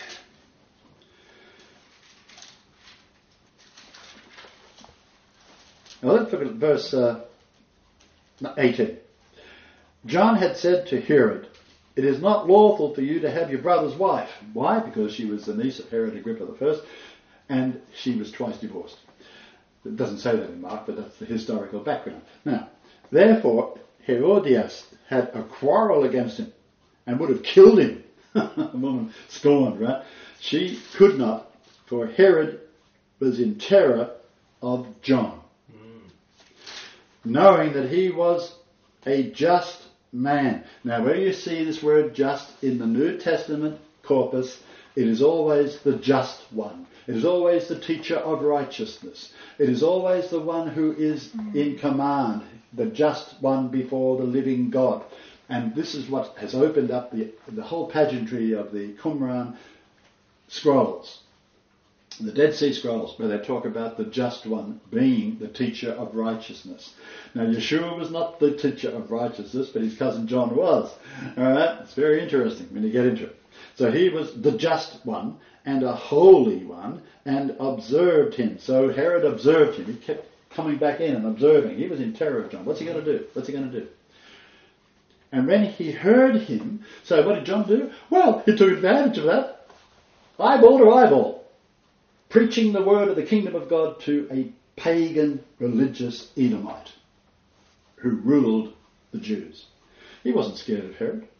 now let's look at verse uh, eighteen. John had said to Herod, "It is not lawful for you to have your brother's wife." Why? Because she was the niece of Herod Agrippa the First, and she was twice divorced. It doesn't say that in Mark, but that's the historical background. Now, therefore, Herodias had a quarrel against him and would have killed him. A woman scorned, right? She could not, for Herod was in terror of John, mm. knowing that he was a just man. Now, where you see this word just in the New Testament corpus, it is always the just one. It is always the teacher of righteousness. It is always the one who is in command, the just one before the living God. And this is what has opened up the, the whole pageantry of the Qumran scrolls, the Dead Sea Scrolls, where they talk about the just one being the teacher of righteousness. Now, Yeshua was not the teacher of righteousness, but his cousin John was. All right? It's very interesting when you get into it. So he was the just one and a holy one and observed him. So Herod observed him. He kept coming back in and observing. He was in terror of John. What's he going to do? What's he going to do? And when he heard him, so what did John do? Well, he took advantage of that. Eyeball to eyeball. Preaching the word of the kingdom of God to a pagan religious Edomite who ruled the Jews. He wasn't scared of Herod.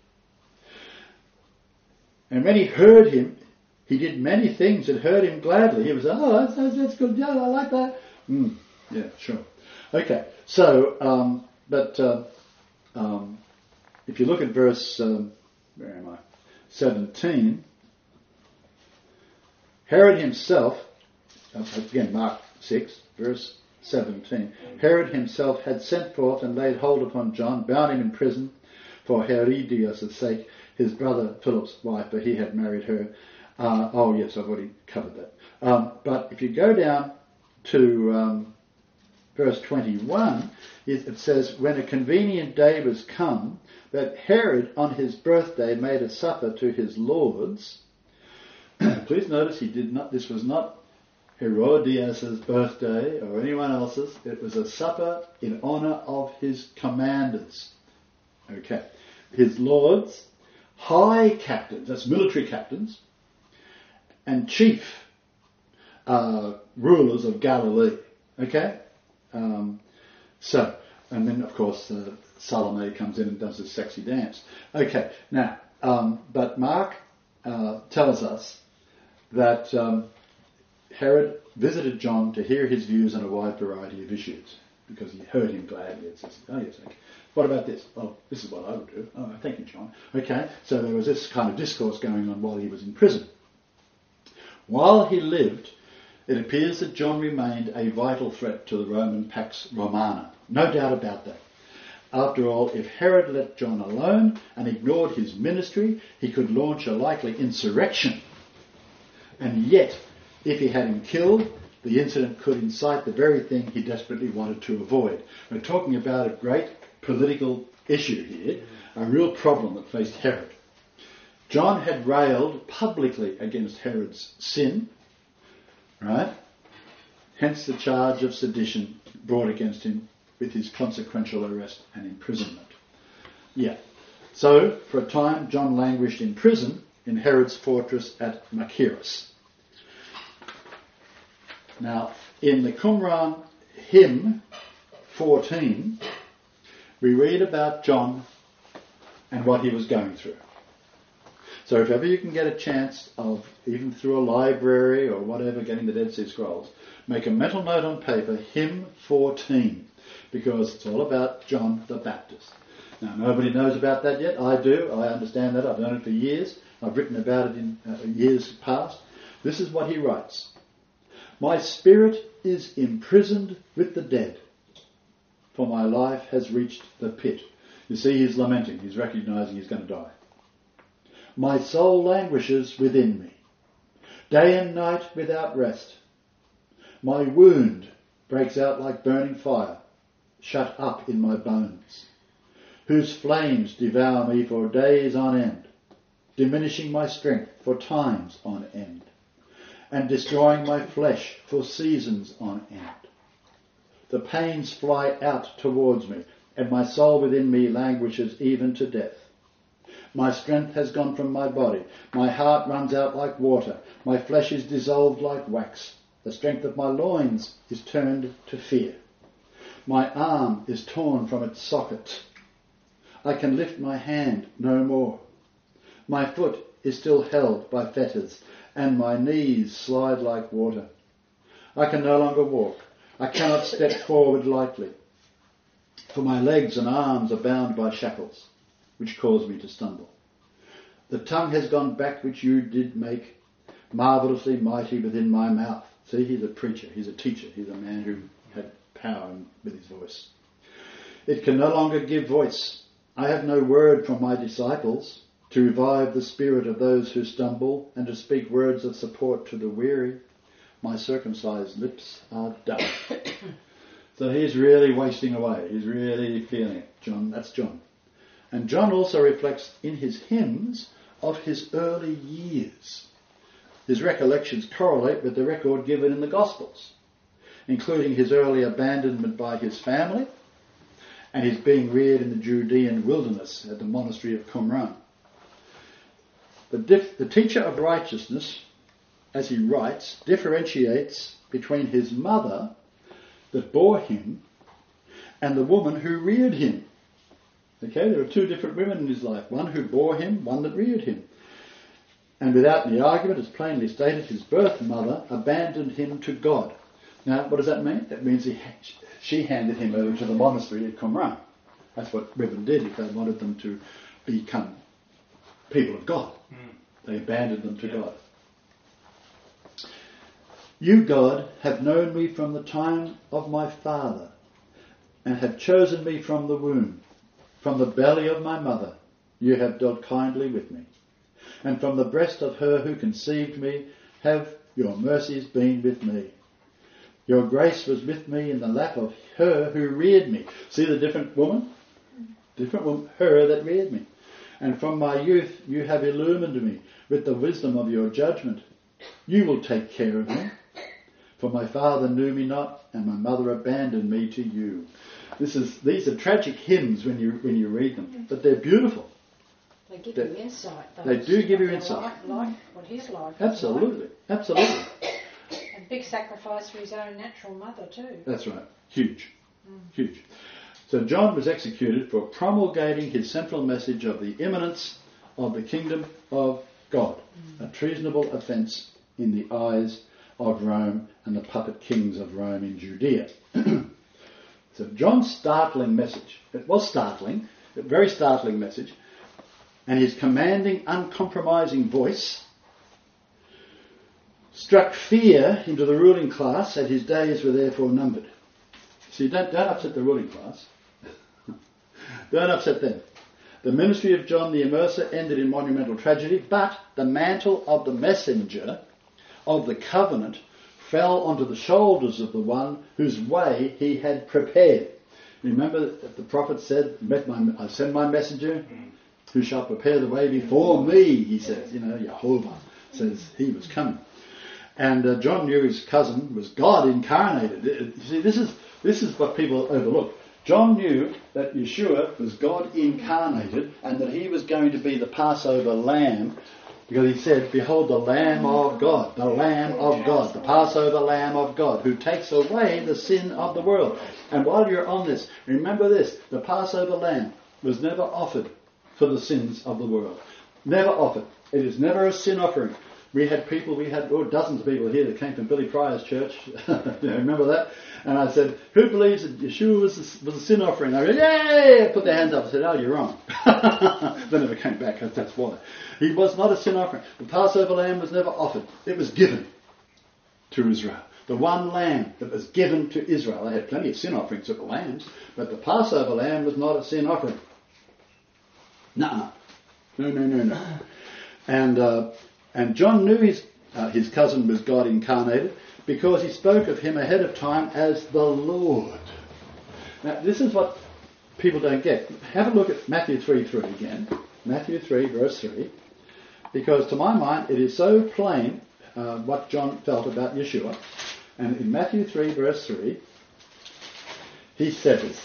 And when he heard him, he did many things that heard him gladly. He was, oh, that's, that's good, yeah, I like that. Mm, yeah, sure. Okay, so, um, but uh, um, if you look at verse, um, where am I, seventeen, Herod himself, again Mark six, verse seventeen, Herod himself had sent forth and laid hold upon John, bound him in prison for Herodias' sake, his brother Philip's wife, but he had married her. Uh, oh yes, I've already covered that. Um, but if you go down to um, verse twenty-one, it, it says, when a convenient day was come, that Herod on his birthday made a supper to his lords. Please notice he did not. This was not Herodias' birthday or anyone else's. It was a supper in honour of his commanders. Okay, his lords, high captains, that's military captains, and chief uh, rulers of Galilee. Okay, um, so and then of course uh, Salome comes in and does this sexy dance. Okay, now um, but Mark uh, tells us that um, Herod visited John to hear his views on a wide variety of issues because he heard him gladly. It says, oh yes, okay. What about this? Oh, this is what I would do. Oh, thank you, John. Okay, so there was this kind of discourse going on while he was in prison. While he lived, it appears that John remained a vital threat to the Roman Pax Romana. No doubt about that. After all, if Herod let John alone and ignored his ministry, he could launch a likely insurrection. And yet, if he had him killed, the incident could incite the very thing he desperately wanted to avoid. We're talking about a great political issue here, a real problem that faced Herod. John had railed publicly against Herod's sin, right? Hence the charge of sedition brought against him with his consequential arrest and imprisonment. Yeah. So, for a time, John languished in prison in Herod's fortress at Machaerus. Now, in the Qumran hymn fourteen, we read about John and what he was going through. So if ever you can get a chance of, even through a library or whatever, getting the Dead Sea Scrolls, make a mental note on paper, hymn fourteen, because it's all about John the Baptist. Now, nobody knows about that yet. I do. I understand that. I've known it for years. I've written about it in uh, years past. This is what he writes. My spirit is imprisoned with the dead, for my life has reached the pit. You see, he's lamenting. He's recognizing he's going to die. My soul languishes within me, day and night without rest. My wound breaks out like burning fire, shut up in my bones, whose flames devour me for days on end, diminishing my strength for times on end, and destroying my flesh for seasons on end. The pains fly out towards me, and my soul within me languishes even to death. My strength has gone from my body. My heart runs out like water. My flesh is dissolved like wax. The strength of my loins is turned to fear. My arm is torn from its socket. I can lift my hand no more. My foot is still held by fetters, and my knees slide like water. I can no longer walk. I cannot step forward lightly, for my legs and arms are bound by shackles, which cause me to stumble. The tongue has gone back which you did make, marvellously mighty within my mouth. See, he's a preacher, he's a teacher, he's a man who had power with his voice. It can no longer give voice. I have no word from my disciples to revive the spirit of those who stumble and to speak words of support to the weary. My circumcised lips are dumb. So he's really wasting away. He's really feeling it. John, that's John. And John also reflects in his hymns of his early years. His recollections correlate with the record given in the Gospels, including his early abandonment by his family and his being reared in the Judean wilderness at the monastery of Qumran. The, dif- the teacher of righteousness, as he writes, differentiates between his mother that bore him and the woman who reared him. Okay, there are two different women in his life, one who bore him, one that reared him. And without any argument, as plainly stated, his birth mother abandoned him to God. Now, what does that mean? That means he, she handed him over to the monastery at Qumran. That's what women did if they wanted them to become people of God. Mm. They abandoned them to yeah. God. You, God, have known me from the time of my father, and have chosen me from the womb. From the belly of my mother, you have dealt kindly with me. And from the breast of her who conceived me, have your mercies been with me. Your grace was with me in the lap of her who reared me. See the different woman? Different woman, her that reared me. And from my youth you have illumined me with the wisdom of your judgment. You will take care of me. For my father knew me not, and my mother abandoned me to you. This is these are tragic hymns when you when you read them, but they're beautiful. They give they, you insight. Though. They do give you insight. Life, life, what his life Absolutely, like. absolutely. A big sacrifice for his own natural mother too. That's right. Huge, mm. huge. So John was executed for promulgating his central message of the imminence of the kingdom of God, mm. a treasonable offence in the eyes of Rome and the puppet kings of Rome in Judea. So John's startling message, it was startling, a very startling message, and his commanding, uncompromising voice struck fear into the ruling class, and his days were therefore numbered. See, don't, don't upset the ruling class. Don't upset them. The ministry of John the Immerser ended in monumental tragedy, but the mantle of the messenger of the covenant fell onto the shoulders of the one whose way he had prepared. Remember that the prophet said, I send my messenger who shall prepare the way before me, he says. You know, Jehovah says he was coming. And uh, John knew his cousin was God incarnated. You see, this is, this is what people overlook. John knew that Yeshua was God incarnated and that he was going to be the Passover lamb, because he said, behold the Lamb of God, the Lamb of God, the Passover Lamb of God, who takes away the sin of the world. And while you're on this, remember this, the Passover lamb was never offered for the sins of the world. Never offered. It is never a sin offering. We had people, we had oh, dozens of people here that came from Billy Pryor's church. You remember that? And I said, who believes that Yeshua was a, was a sin offering? They went, yay! Put their hands up and said, oh, you're wrong. They never came back, that's why. He was not a sin offering. The Passover lamb was never offered. It was given to Israel. The one lamb that was given to Israel. They had plenty of sin offerings of the lambs, but the Passover lamb was not a sin offering. Nuh-uh. No, no, no, no. And uh, and John knew his uh, his cousin was God incarnated because he spoke of him ahead of time as the Lord. Now, this is what people don't get. Have a look at Matthew three three again. Matthew three, verse three. Because to my mind, it is so plain uh, what John felt about Yeshua. And in Matthew three, verse three, he said this.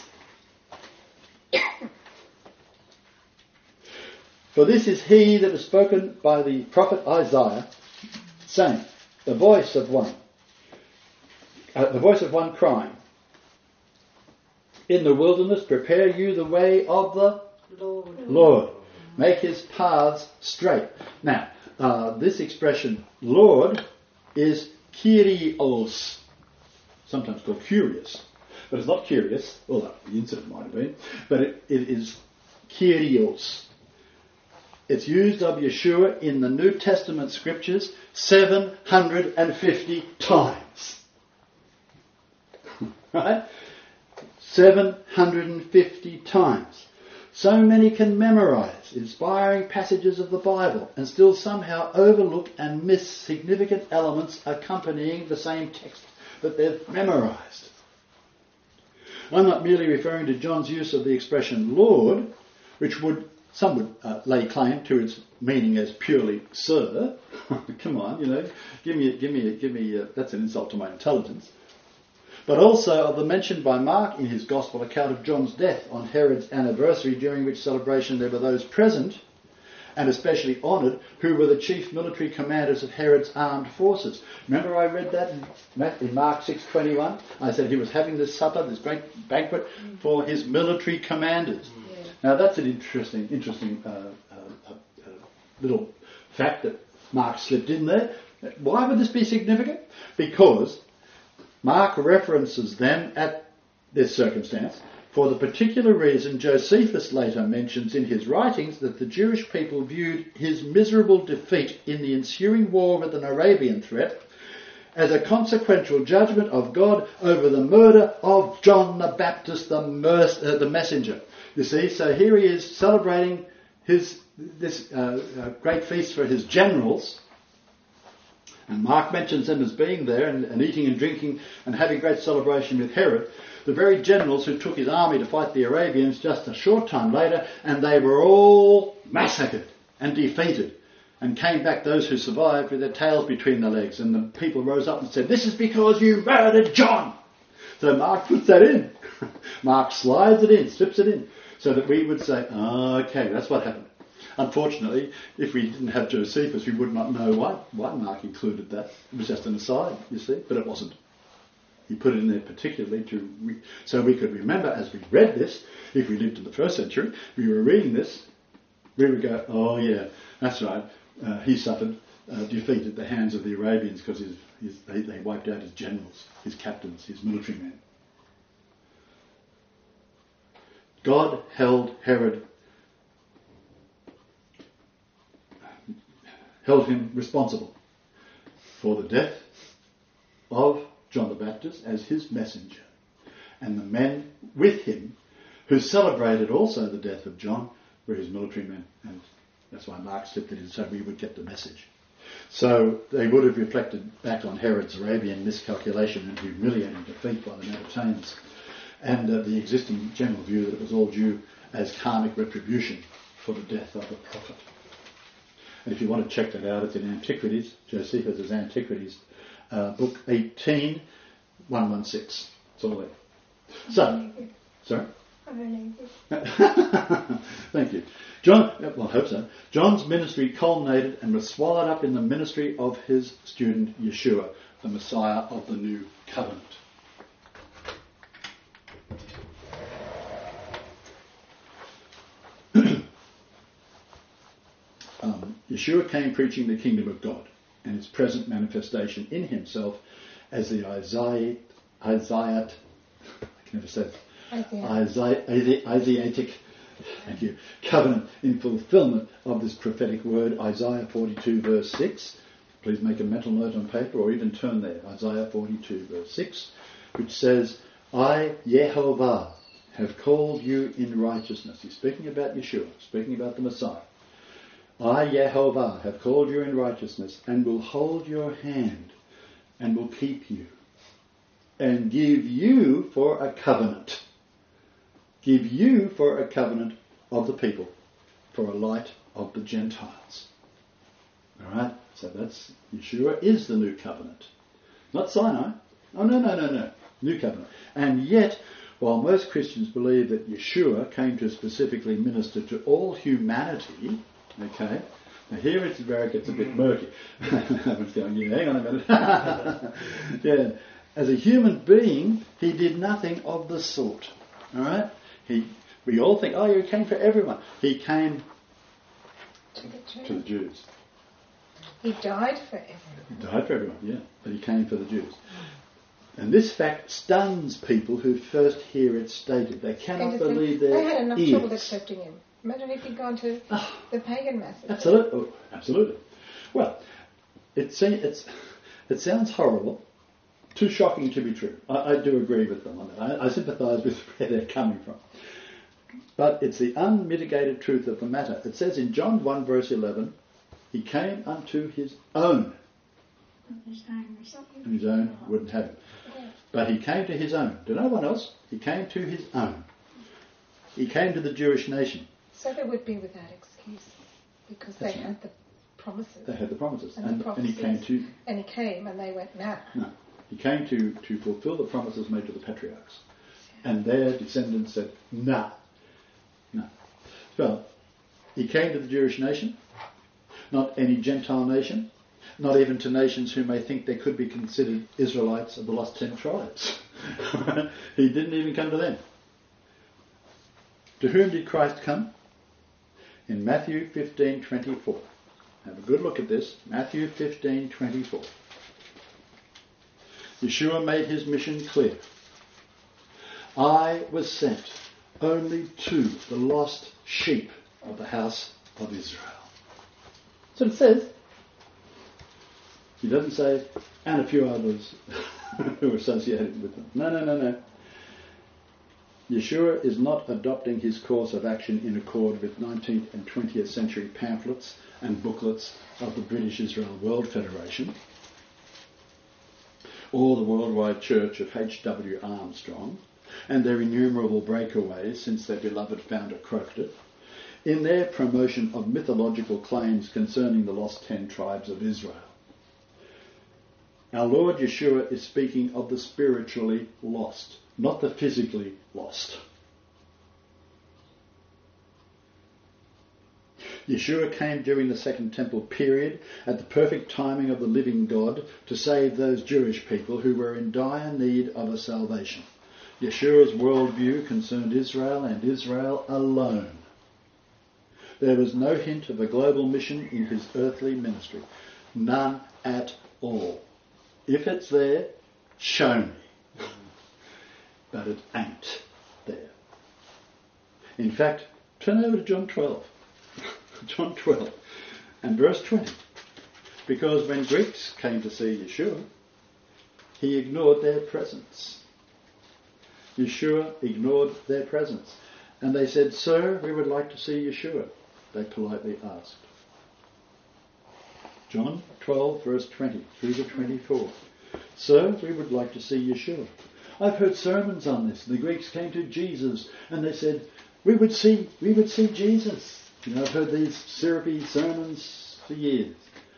For this is he that was spoken by the prophet Isaiah, saying, the voice of one, uh, the voice of one crying, in the wilderness prepare you the way of the Lord. Lord. Make his paths straight. Now, uh, this expression, Lord, is Kyrios, sometimes called curious, but it's not curious, although the incident might have been, but it, it is Kyrios. It's used of Yeshua in the New Testament scriptures seven hundred fifty times. Right? seven hundred fifty times. So many can memorize inspiring passages of the Bible and still somehow overlook and miss significant elements accompanying the same text that they've memorized. I'm not merely referring to John's use of the expression Lord, which would some would uh, lay claim to its meaning as purely sir. Come on, you know, give me, give me, give me. Uh, that's an insult to my intelligence. But also of the mention by Mark in his Gospel account of John's death on Herod's anniversary, during which celebration there were those present, and especially honoured, who were the chief military commanders of Herod's armed forces. Remember I read that in, in Mark six twenty-one? I said he was having this supper, this great banquet for his military commanders. Yeah. Now that's an interesting, interesting uh, uh, uh, uh, little fact that Mark slipped in there. Why would this be significant? Because Mark references them at this circumstance for the particular reason Josephus later mentions in his writings that the Jewish people viewed his miserable defeat in the ensuing war with an Arabian threat as a consequential judgment of God over the murder of John the Baptist, the, merc- uh, the messenger. You see, so here he is celebrating his this uh, uh, great feast for his generals. And Mark mentions them as being there and, and eating and drinking and having great celebration with Herod, the very generals who took his army to fight the Arabians just a short time later, and they were all massacred and defeated and came back, those who survived, with their tails between their legs. And the people rose up and said, "This is because you murdered John." So Mark puts that in. Mark slides it in, slips it in, so that we would say, oh, okay, that's what happened. Unfortunately, if we didn't have Josephus, we would not know why, why Mark included that. It was just an aside, you see, but it wasn't. He put it in there particularly to re- so we could remember as we read this, if we lived in the first century, we were reading this, we would go, oh yeah, that's right, uh, he suffered uh, defeat at the hands of the Arabians because his, his, they, they wiped out his generals, his captains, his military men. God held Herod held him responsible for the death of John the Baptist as his messenger. And the men with him who celebrated also the death of John were his military men. And that's why Mark slipped it in so we would get the message. So they would have reflected back on Herod's Arabian miscalculation and humiliating defeat by the Nabateans, and uh, the existing general view that it was all due as karmic retribution for the death of the prophet. And if you want to check that out, it's in Antiquities, Josephus' Antiquities, uh, book eighteen, one sixteen. It's all there. So, sorry? Thank you. John, well, I hope so. John's ministry culminated and was swallowed up in the ministry of his student Yeshua, the Messiah of the New Covenant. Yeshua came preaching the kingdom of God and its present manifestation in himself as the Isaiah, Isaiah, I can never say it, Isaiah, Isaiatic, thank you, covenant in fulfillment of this prophetic word, Isaiah forty-two verse six. Please make a mental note on paper or even turn there, Isaiah forty-two verse six, which says, I, Yehovah, have called you in righteousness. He's speaking about Yeshua, speaking about the Messiah. I, Yehovah, have called you in righteousness and will hold your hand and will keep you and give you for a covenant. Give you for a covenant of the people, for a light of the Gentiles. Alright, so that's, Yeshua is the new covenant. Not Sinai. Oh no, no, no, no. New covenant. And yet, while most Christians believe that Yeshua came to specifically minister to all humanity, okay, now here it's where it gets a bit murky. Everyone's going, yeah, hang on a minute. Yeah. As a human being, he did nothing of the sort. Alright? He, we all think, oh, he came for everyone. He came To the Jews. to the Jews. He died for everyone. He died for everyone, yeah, but he came for the Jews. And this fact stuns people who first hear it stated. They cannot believe their They had enough ears. trouble accepting him. Imagine if he'd gone to Oh, the pagan masses. absolutely, oh, absolutely. Well, it, se- it's, it sounds horrible, too shocking to be true. I, I do agree with them on that. I, I sympathise with where they're coming from. But it's the unmitigated truth of the matter. It says in John one verse eleven, he came unto his own. And his own wouldn't have him. But he came to his own. To no one else. He came to his own. He came to the Jewish nation. So they would be without excuse because That's they right. had the promises. They had the promises. And, And, the and he prophecies. came to... And he came and they went, nah. No. He came to, to fulfill the promises made to the patriarchs. And their descendants said, nah. No. Well, he came to the Jewish nation, not any Gentile nation, not even to nations who may think they could be considered Israelites of the lost ten tribes. He didn't even come to them. To whom did Christ come? In Matthew fifteen twenty-four. Have a good look at this. Matthew fifteen twenty-four. Yeshua made his mission clear. I was sent only to the lost sheep of the house of Israel. That's what it says. He doesn't say, and a few others who are associated with them. No, no, no, no. Yeshua is not adopting his course of action in accord with nineteenth and twentieth century pamphlets and booklets of the British Israel World Federation or the Worldwide Church of H W Armstrong and their innumerable breakaways since their beloved founder croaked it, in their promotion of mythological claims concerning the lost ten tribes of Israel. Our Lord Yeshua is speaking of the spiritually lost, not the physically lost. Yeshua came during the Second Temple period at the perfect timing of the living God to save those Jewish people who were in dire need of a salvation. Yeshua's worldview concerned Israel and Israel alone. There was no hint of a global mission in his earthly ministry. None at all. If it's there, show me. But it ain't there. In fact, turn over to John twelve. John twelve and verse twenty. Because when Greeks came to see Yeshua, he ignored their presence. Yeshua ignored their presence. And they said, Sir, we would like to see Yeshua. They politely asked. John twelve verse twenty through to twenty-four. Sir, we would like to see Yeshua. I've heard sermons on this. The Greeks came to Jesus and they said, we would see, we would see Jesus. You know, I've heard these syrupy sermons for years.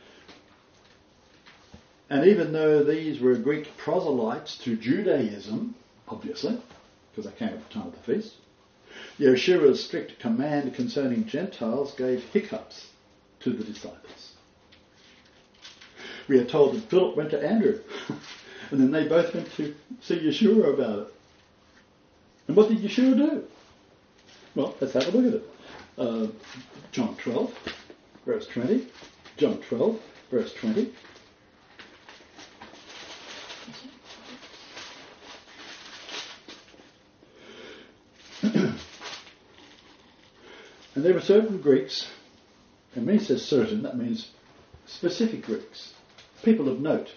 And even though these were Greek proselytes to Judaism, obviously, because they came at the time of the feast, Yeshua's strict command concerning Gentiles gave hiccups to the disciples. We are told that Philip went to Andrew, and then they both went to see Yeshua about it. And what did Yeshua do? Well, let's have a look at it. Uh, John twelve verse twenty. John twelve, verse twenty. And there were certain Greeks, and when he says certain, that means specific Greeks, people of note.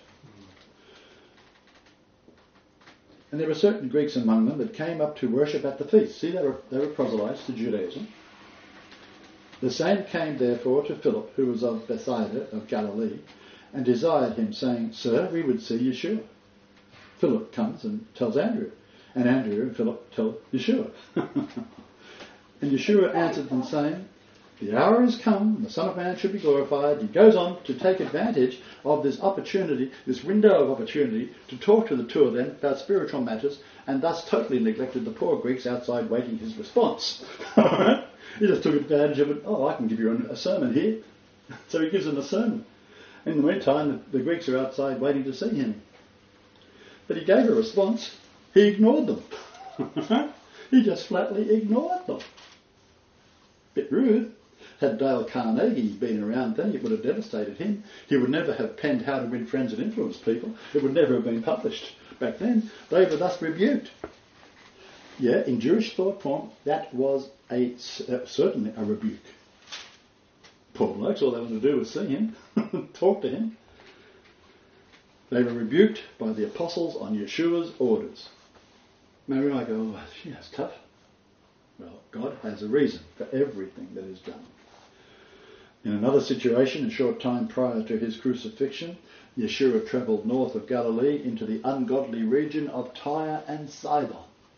And there were certain Greeks among them that came up to worship at the feast. See, they were, they were proselytes to Judaism. The same came therefore to Philip, who was of Bethsaida of Galilee, and desired him, saying, Sir, we would see Yeshua. Philip comes and tells Andrew, and Andrew and Philip tell Yeshua. And Yeshua answered them, saying, The hour is come, the Son of Man should be glorified. He goes on to take advantage of this opportunity, this window of opportunity, to talk to the two of them about spiritual matters, and thus totally neglected the poor Greeks outside waiting his response. He just took advantage of it. Oh, I can give you a sermon here. So he gives them a sermon. In the meantime, the, the Greeks are outside waiting to see him. But he gave a response. He ignored them. He just flatly ignored them. Bit rude. Had Dale Carnegie been around then, it would have devastated him. He would never have penned How to Win Friends and Influence People. It would never have been published back then. They were thus rebuked. Yeah, in Jewish thought form, that was a, uh, certainly a rebuke. Poor blokes, all they wanted to do was see him, talk to him. They were rebuked by the apostles on Yeshua's orders. Now we might go, oh, gee, that's tough. Well, God has a reason for everything that is done. In another situation, a short time prior to his crucifixion, Yeshua travelled north of Galilee into the ungodly region of Tyre and Sidon.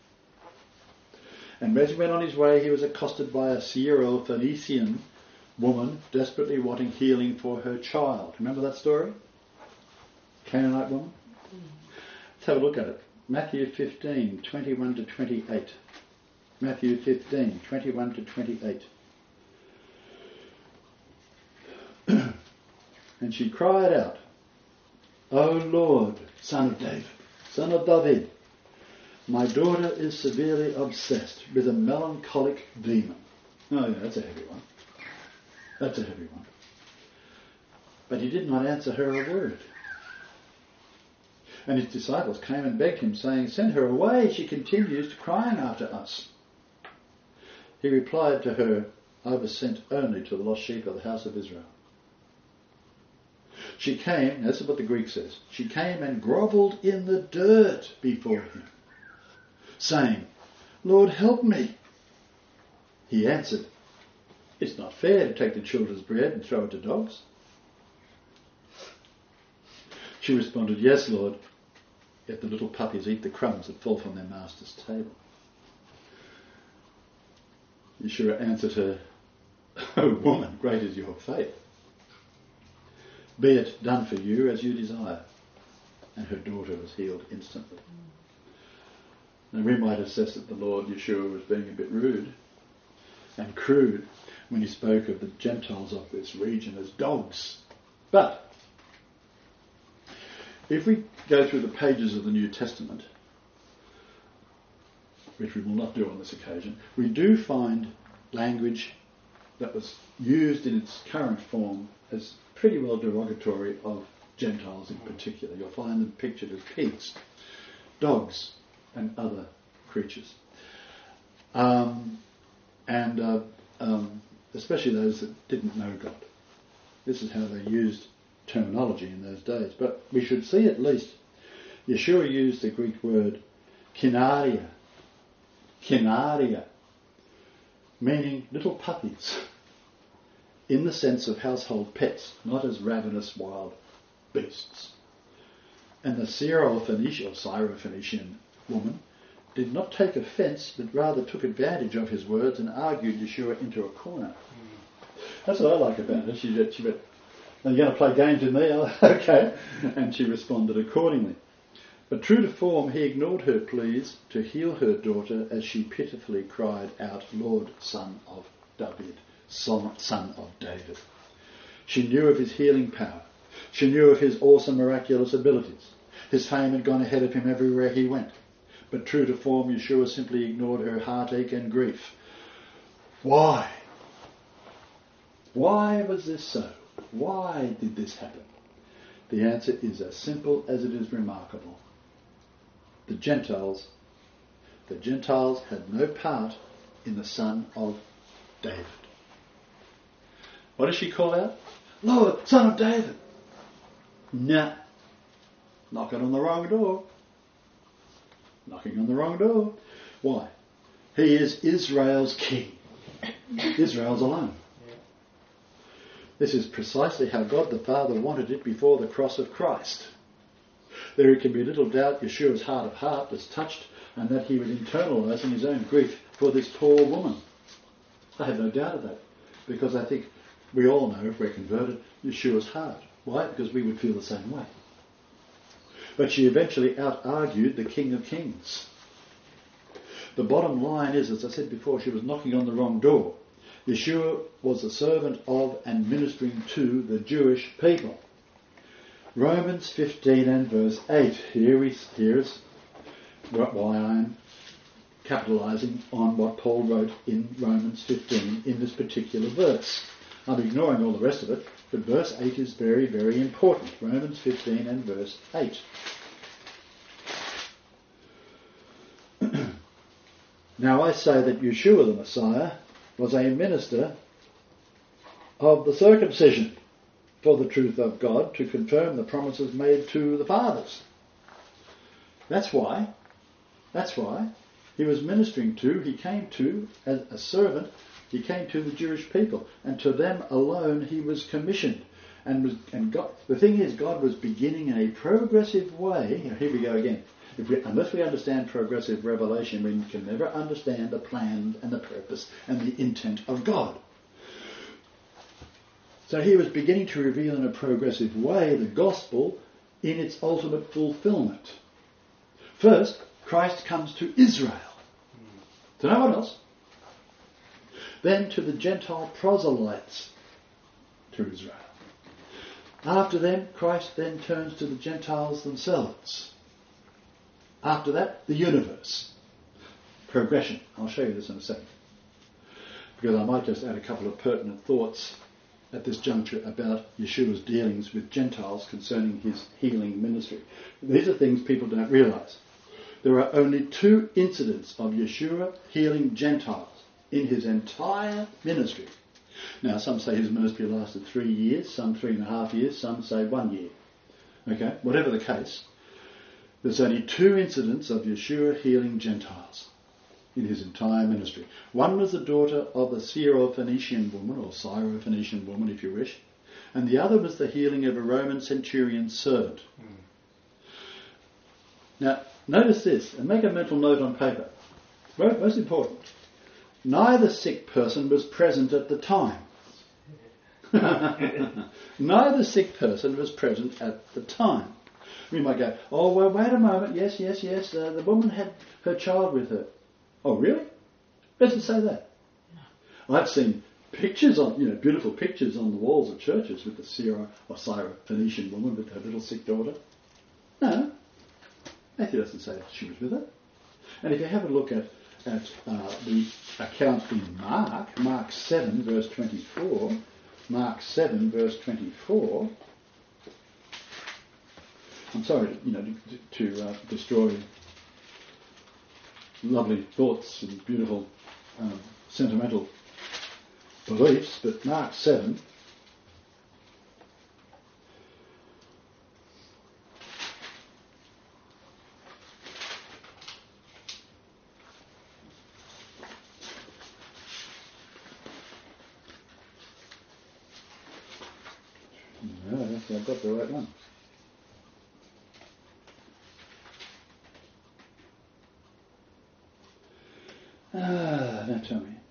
And as he went on his way, he was accosted by a Syro-Phoenician woman desperately wanting healing for her child. Remember that story? Canaanite woman? Let's have a look at it. Matthew fifteen, twenty-one to twenty-eight. Matthew fifteen, twenty-one to twenty-eight. And she cried out, O Lord, Son of David, Son of David, my daughter is severely obsessed with a melancholic demon. Oh yeah, that's a heavy one. That's a heavy one. But he did not answer her a word. And his disciples came and begged him, saying, Send her away, she continues crying after us. He replied to her, I was sent only to the lost sheep of the house of Israel. She came, this is what the Greek says, she came and grovelled in the dirt before him, saying, Lord, help me. He answered, It's not fair to take the children's bread and throw it to dogs. She responded, Yes, Lord, yet the little puppies eat the crumbs that fall from their master's table. Yeshua answered her, O woman, great is your faith. Be it done for you as you desire. And her daughter was healed instantly. Now we might assess that the Lord Yeshua was being a bit rude and crude when he spoke of the Gentiles of this region as dogs. But if we go through the pages of the New Testament, which we will not do on this occasion, we do find language that was used in its current form as pretty well derogatory of Gentiles in particular. You'll find them pictured as pigs, dogs, and other creatures. Um, and uh, um, especially those that didn't know God. This is how they used terminology in those days. But we should see at least Yeshua used the Greek word kinaria, kinaria, meaning little puppies, in the sense of household pets, not as ravenous wild beasts. And the Syro-Phoenician or Syro-Phoenician woman did not take offence, but rather took advantage of his words and argued Yeshua into a corner. Mm. That's what I like about her. She, she went, "Are you going to play games with me?" Okay. And she responded accordingly. But true to form, he ignored her pleas to heal her daughter as she pitifully cried out, "Lord, Son of David, Son, son of David." She knew of his healing power. She knew of his awesome miraculous abilities. His fame had gone ahead of him everywhere he went. But true to form, Yeshua simply ignored her heartache and grief. Why? Why was this so? Why did this happen? The answer is as simple as it is remarkable. The Gentiles, the Gentiles had no part in the Son of David. What does she call out? Lord, Son of David. Nah. Knocking on the wrong door. Knocking on the wrong door. Why? He is Israel's king. Israel's alone. Yeah. This is precisely how God the Father wanted it before the cross of Christ. There can be little doubt Yeshua's heart of heart was touched and that he was internalising his own grief for this poor woman. I have no doubt of that, because I think we all know, if we're converted, Yeshua's heart. Why? Because we would feel the same way. But she eventually out-argued the King of Kings. The bottom line is, as I said before, she was knocking on the wrong door. Yeshua was the servant of and ministering to the Jewish people. Romans fifteen and verse eight. Here we here's why I'm capitalising on what Paul wrote in Romans fifteen in this particular verse. I'm ignoring all the rest of it, but verse eight is very, very important. Romans fifteen and verse eight. Now I say that Yeshua the Messiah was a minister of the circumcision for the truth of God, to confirm the promises made to the fathers. That's why, that's why he was ministering to, he came to, as a servant, he came to the Jewish people, and to them alone he was commissioned. And was, and God, the thing is, God was beginning in a progressive way. Here we go again. If we, unless we understand progressive revelation, we can never understand the plan and the purpose and the intent of God. So he was beginning to reveal in a progressive way the gospel in its ultimate fulfillment. First, Christ comes to Israel. To no one else. Then to the Gentile proselytes to Israel. After them, Christ then turns to the Gentiles themselves. After that, the universe. Progression. I'll show you this in a second. Because I might just add a couple of pertinent thoughts at this juncture about Yeshua's dealings with Gentiles concerning his healing ministry. These are things people don't realise. There are only two incidents of Yeshua healing Gentiles in his entire ministry. Now, some say his ministry lasted three years, some three and a half years, some say one year. Okay, whatever the case, there's only two incidents of Yeshua healing Gentiles in his entire ministry. One was the daughter of a Syro-Phoenician woman, or Syro-Phoenician woman if you wish, and the other was the healing of a Roman centurion's servant. Mm. Now, notice this, and make a mental note on paper. Most important. Neither sick person was present at the time. Neither sick person was present at the time. We might go, oh, well, wait a moment, yes, yes, yes, uh, the woman had her child with her. Oh, really? Doesn't say that. No. I've seen pictures on, you know, beautiful pictures on the walls of churches with the Syro or Syro-Phoenician woman with her little sick daughter. No. Matthew doesn't say she was with her. And if you have a look at, at uh, the account in Mark, Mark seven, verse twenty-four, Mark seven, verse twenty-four, I'm sorry, you know, to, to uh, destroy lovely thoughts and beautiful um, sentimental beliefs, but Mark seven, no, I've got the right one. Ah, now tell me.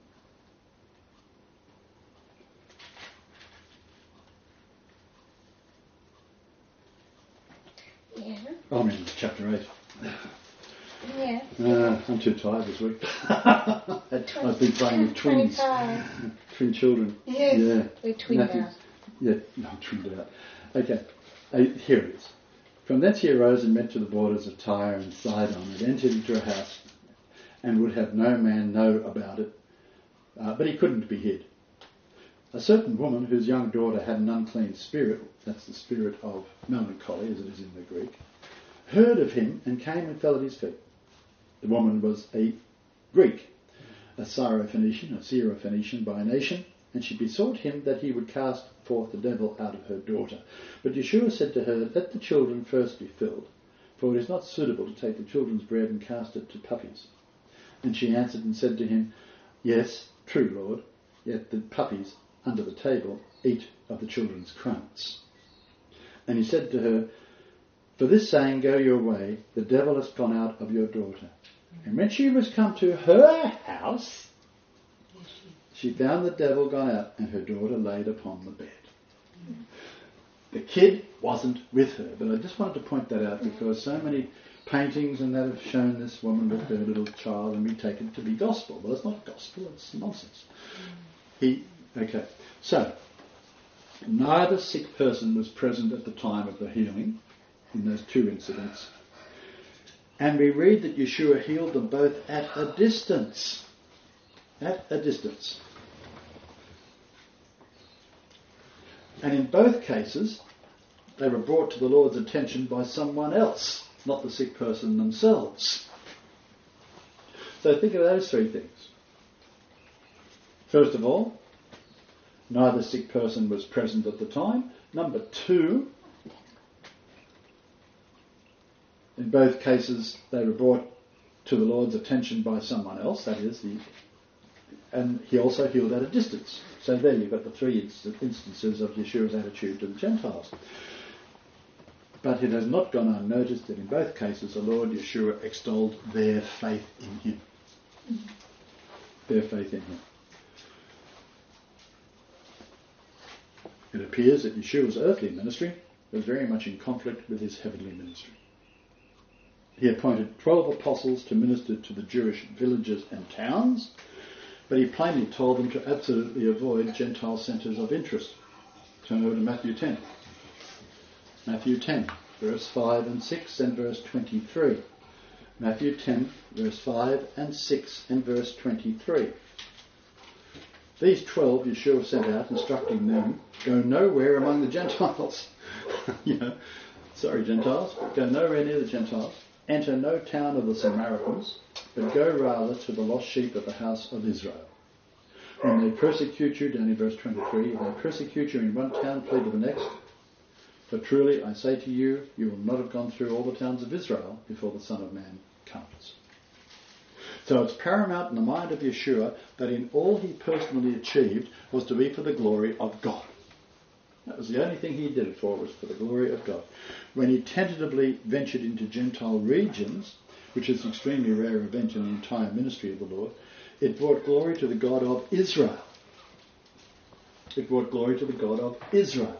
Yeah. Oh, I mean, chapter eight. Yeah. Uh, I'm too tired this week. I've been playing with twins. Twin children. Yes. Yeah. We're twinned out. Yeah, no, I'm twinned out. Okay, uh, here it is. From thence he arose and went to the borders of Tyre and Sidon and entered into a house and would have no man know about it, uh, but he couldn't be hid. A certain woman whose young daughter had an unclean spirit, that's the spirit of melancholy as it is in the Greek, heard of him and came and fell at his feet. The woman was a Greek, a Syrophoenician, a Syrophoenician by nation, and she besought him that he would cast forth the devil out of her daughter. But Yeshua said to her, let the children first be filled, for it is not suitable to take the children's bread and cast it to puppies. And she answered and said to him, yes, true, Lord, yet the puppies under the table eat of the children's crumbs. And he said to her, for this saying, go your way, the devil has gone out of your daughter. And when she was come to her house, she found the devil gone out and her daughter laid upon the bed. The kid wasn't with her, but I just wanted to point that out because so many paintings and that have shown this woman with her little child and we take it to be gospel. Well, it's not gospel, it's nonsense. He, okay, so neither sick person was present at the time of the healing in those two incidents. And we read that Yeshua healed them both at a distance. At a distance. And in both cases, they were brought to the Lord's attention by someone else, not the sick person themselves. So think of those three things. First of all, neither sick person was present at the time. Number two, in both cases, they were brought to the Lord's attention by someone else, that is, the, and he also healed at a distance. So there you've got the three inst- instances of Yeshua's attitude to the Gentiles. But it has not gone unnoticed that in both cases the Lord Yeshua extolled their faith in him. Mm-hmm. Their faith in him. It appears that Yeshua's earthly ministry was very much in conflict with his heavenly ministry. He appointed twelve apostles to minister to the Jewish villages and towns, but he plainly told them to absolutely avoid Gentile centres of interest. Turn over to Matthew ten. Matthew ten, verse five and six and verse twenty-three. Matthew ten, verse five and six and verse twenty-three. These twelve Yeshua sent out, instructing them, go nowhere among the Gentiles. you know, sorry Gentiles, go nowhere near the Gentiles. Enter no town of the Samaritans, but go rather to the lost sheep of the house of Israel. When they persecute you, down in verse twenty-three, if they persecute you in one town, flee to the next. For truly I say to you, you will not have gone through all the towns of Israel before the Son of Man comes. So it's paramount in the mind of Yeshua that in all he personally achieved was to be for the glory of God. That was the only thing he did it for, was for the glory of God. When he tentatively ventured into Gentile regions, which is an extremely rare event in the entire ministry of the Lord, it brought glory to the God of Israel. It brought glory to the God of Israel.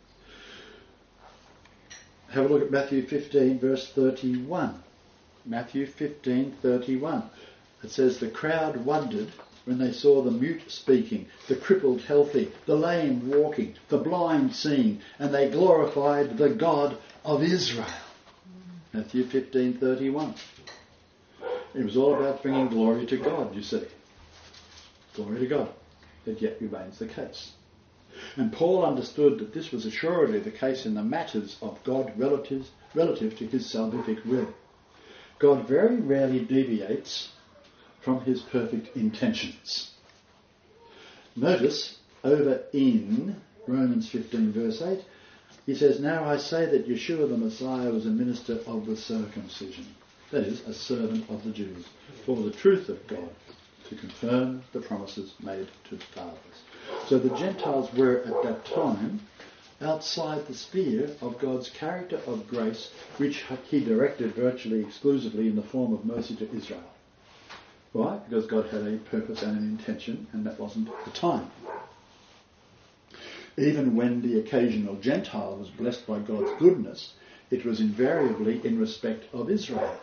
Have a look at Matthew fifteen, verse thirty-one. Matthew fifteen, thirty-one. It says, the crowd wondered when they saw the mute speaking, the crippled healthy, the lame walking, the blind seeing, and they glorified the God of Israel. Matthew fifteen, thirty-one. It was all about bringing glory to God, you see. Glory to God. That yet remains the case. And Paul understood that this was assuredly the case in the matters of God relative, relative to his salvific will. God very rarely deviates from his perfect intentions. Notice over in Romans fifteen verse eight, he says, now I say that Yeshua the Messiah was a minister of the circumcision, that is, a servant of the Jews, for the truth of God, to confirm the promises made to the fathers. So the Gentiles were at that time outside the sphere of God's character of grace, which he directed virtually exclusively in the form of mercy to Israel. Why? Because God had a purpose and an intention, and that wasn't the time. Even when the occasional Gentile was blessed by God's goodness, it was invariably in respect of Israel.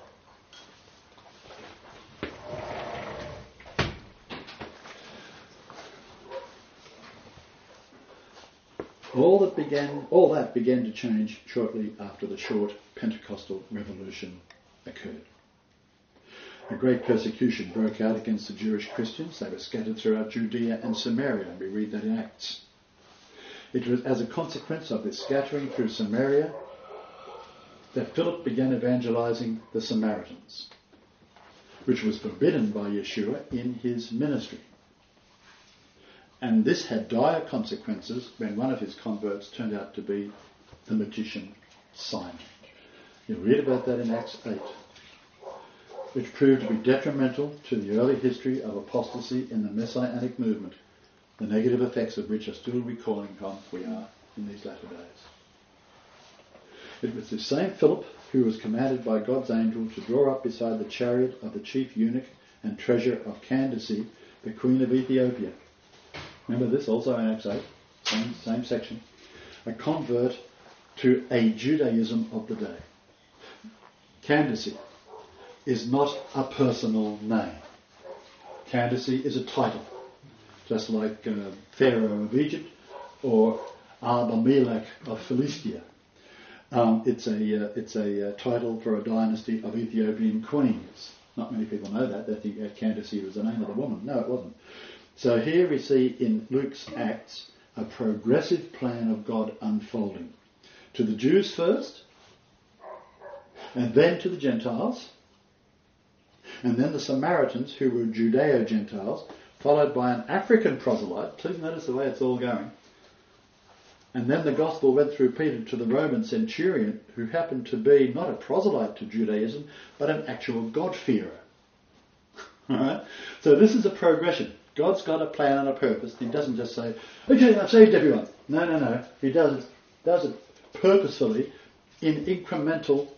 All that began, all that began to change shortly after the short Pentecostal revolution occurred. A great persecution broke out against the Jewish Christians. They were scattered throughout Judea and Samaria, and we read that in Acts. It was as a consequence of this scattering through Samaria that Philip began evangelizing the Samaritans, which was forbidden by Yeshua in his ministry. And this had dire consequences when one of his converts turned out to be the magician Simon. You'll read about that in Acts eight, which proved to be detrimental to the early history of apostasy in the Messianic movement, the negative effects of which are still recalling how we are in these latter days. It was the same Philip who was commanded by God's angel to draw up beside the chariot of the chief eunuch and treasurer of Candace, the queen of Ethiopia. Remember this also in Acts eight, same, same section. A convert to a Judaism of the day. Candace is not a personal name. Candace is a title, just like uh, Pharaoh of Egypt or Abimelech of Philistia. Um, it's a uh, it's a uh, title for a dynasty of Ethiopian queens. Not many people know that. They think uh, Candace was the name of the woman. No, it wasn't. So here we see in Luke's Acts a progressive plan of God unfolding. To the Jews first, and then to the Gentiles, and then the Samaritans, who were Judeo-Gentiles, followed by an African proselyte. Please notice the way it's all going. And then the gospel went through Peter to the Roman centurion, who happened to be not a proselyte to Judaism, but an actual God-fearer. Alright? So this is a progression. God's got a plan and a purpose. He doesn't just say, okay, I've saved everyone. No, no, no. He does it, does it purposefully in incremental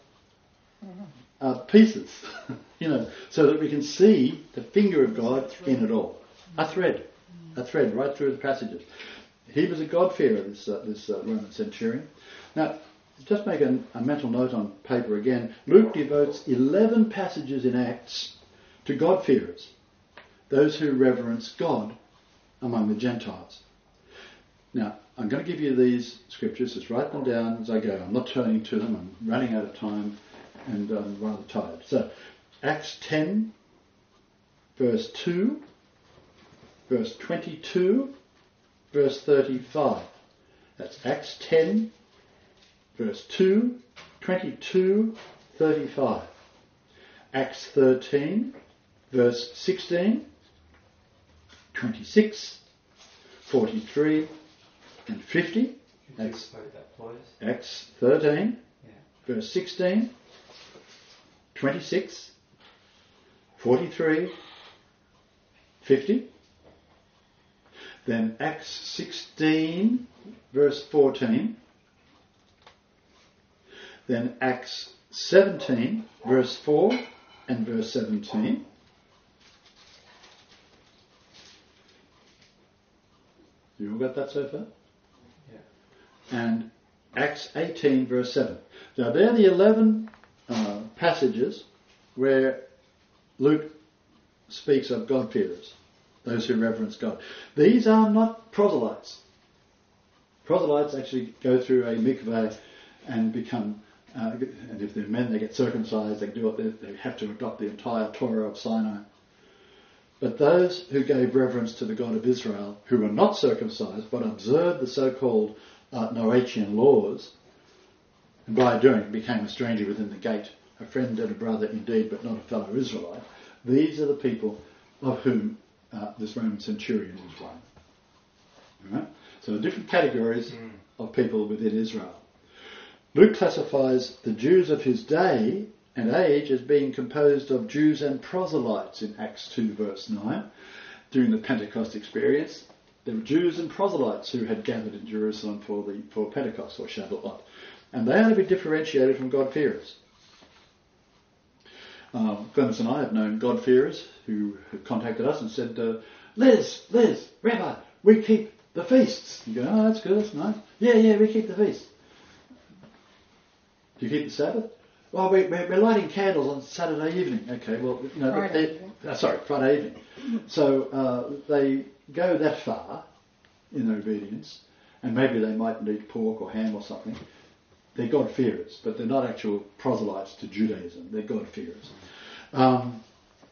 uh, pieces, you know, so that we can see the finger of God in it all. A thread. A thread right through the passages. He was a God-fearer, this, uh, this uh, Roman centurion. Now, just make a, a mental note on paper again. Luke devotes eleven passages in Acts to God-fearers, those who reverence God among the Gentiles. Now, I'm going to give you these scriptures. Just write them down as I go. I'm not turning to them. I'm running out of time and I'm rather tired. So, Acts ten, verse two, verse twenty-two, verse thirty-five. That's Acts ten, verse two, twenty-two, thirty-five. Acts thirteen, verse sixteen, twenty-six, forty-three, and fifty. Acts, that, Acts thirteen, yeah. verse sixteen, twenty-six, forty-three, fifty. Then Acts sixteen, verse fourteen. Then Acts seventeen, verse four and verse seventeen. You all got that so far? Yeah. And Acts eighteen, verse seven. Now they're the eleven uh, passages where Luke speaks of God-fearers, those who reverence God. These are not proselytes. Proselytes actually go through a mikveh and become, uh, and if they're men, they get circumcised, they do what they, they have to adopt the entire Torah of Sinai. But those who gave reverence to the God of Israel, who were not circumcised, but observed the so-called uh, Noachian laws, and by doing became a stranger within the gate, a friend and a brother indeed, but not a fellow Israelite, these are the people of whom uh, this Roman centurion was one. All right? So different categories mm. of people within Israel. Luke classifies the Jews of his day and age as being composed of Jews and proselytes in Acts two verse nine. During the Pentecost experience, there were Jews and proselytes who had gathered in Jerusalem for the for Pentecost or Shavuot. And they are to be differentiated from God-fearers. Um, Clemens and I have known God-fearers who have contacted us and said, uh, Les, Les, Rabbi, we keep the feasts. You go, oh, that's good, that's nice. Yeah, yeah, we keep the feasts. Do you keep the Sabbath? Well, we, we're, we're lighting candles on Saturday evening. Okay, well, you know, Friday they, evening. Uh, sorry, Friday evening. So uh, they go that far in obedience, and maybe they might eat pork or ham or something. They're God-fearers, but they're not actual proselytes to Judaism. They're God-fearers. Um,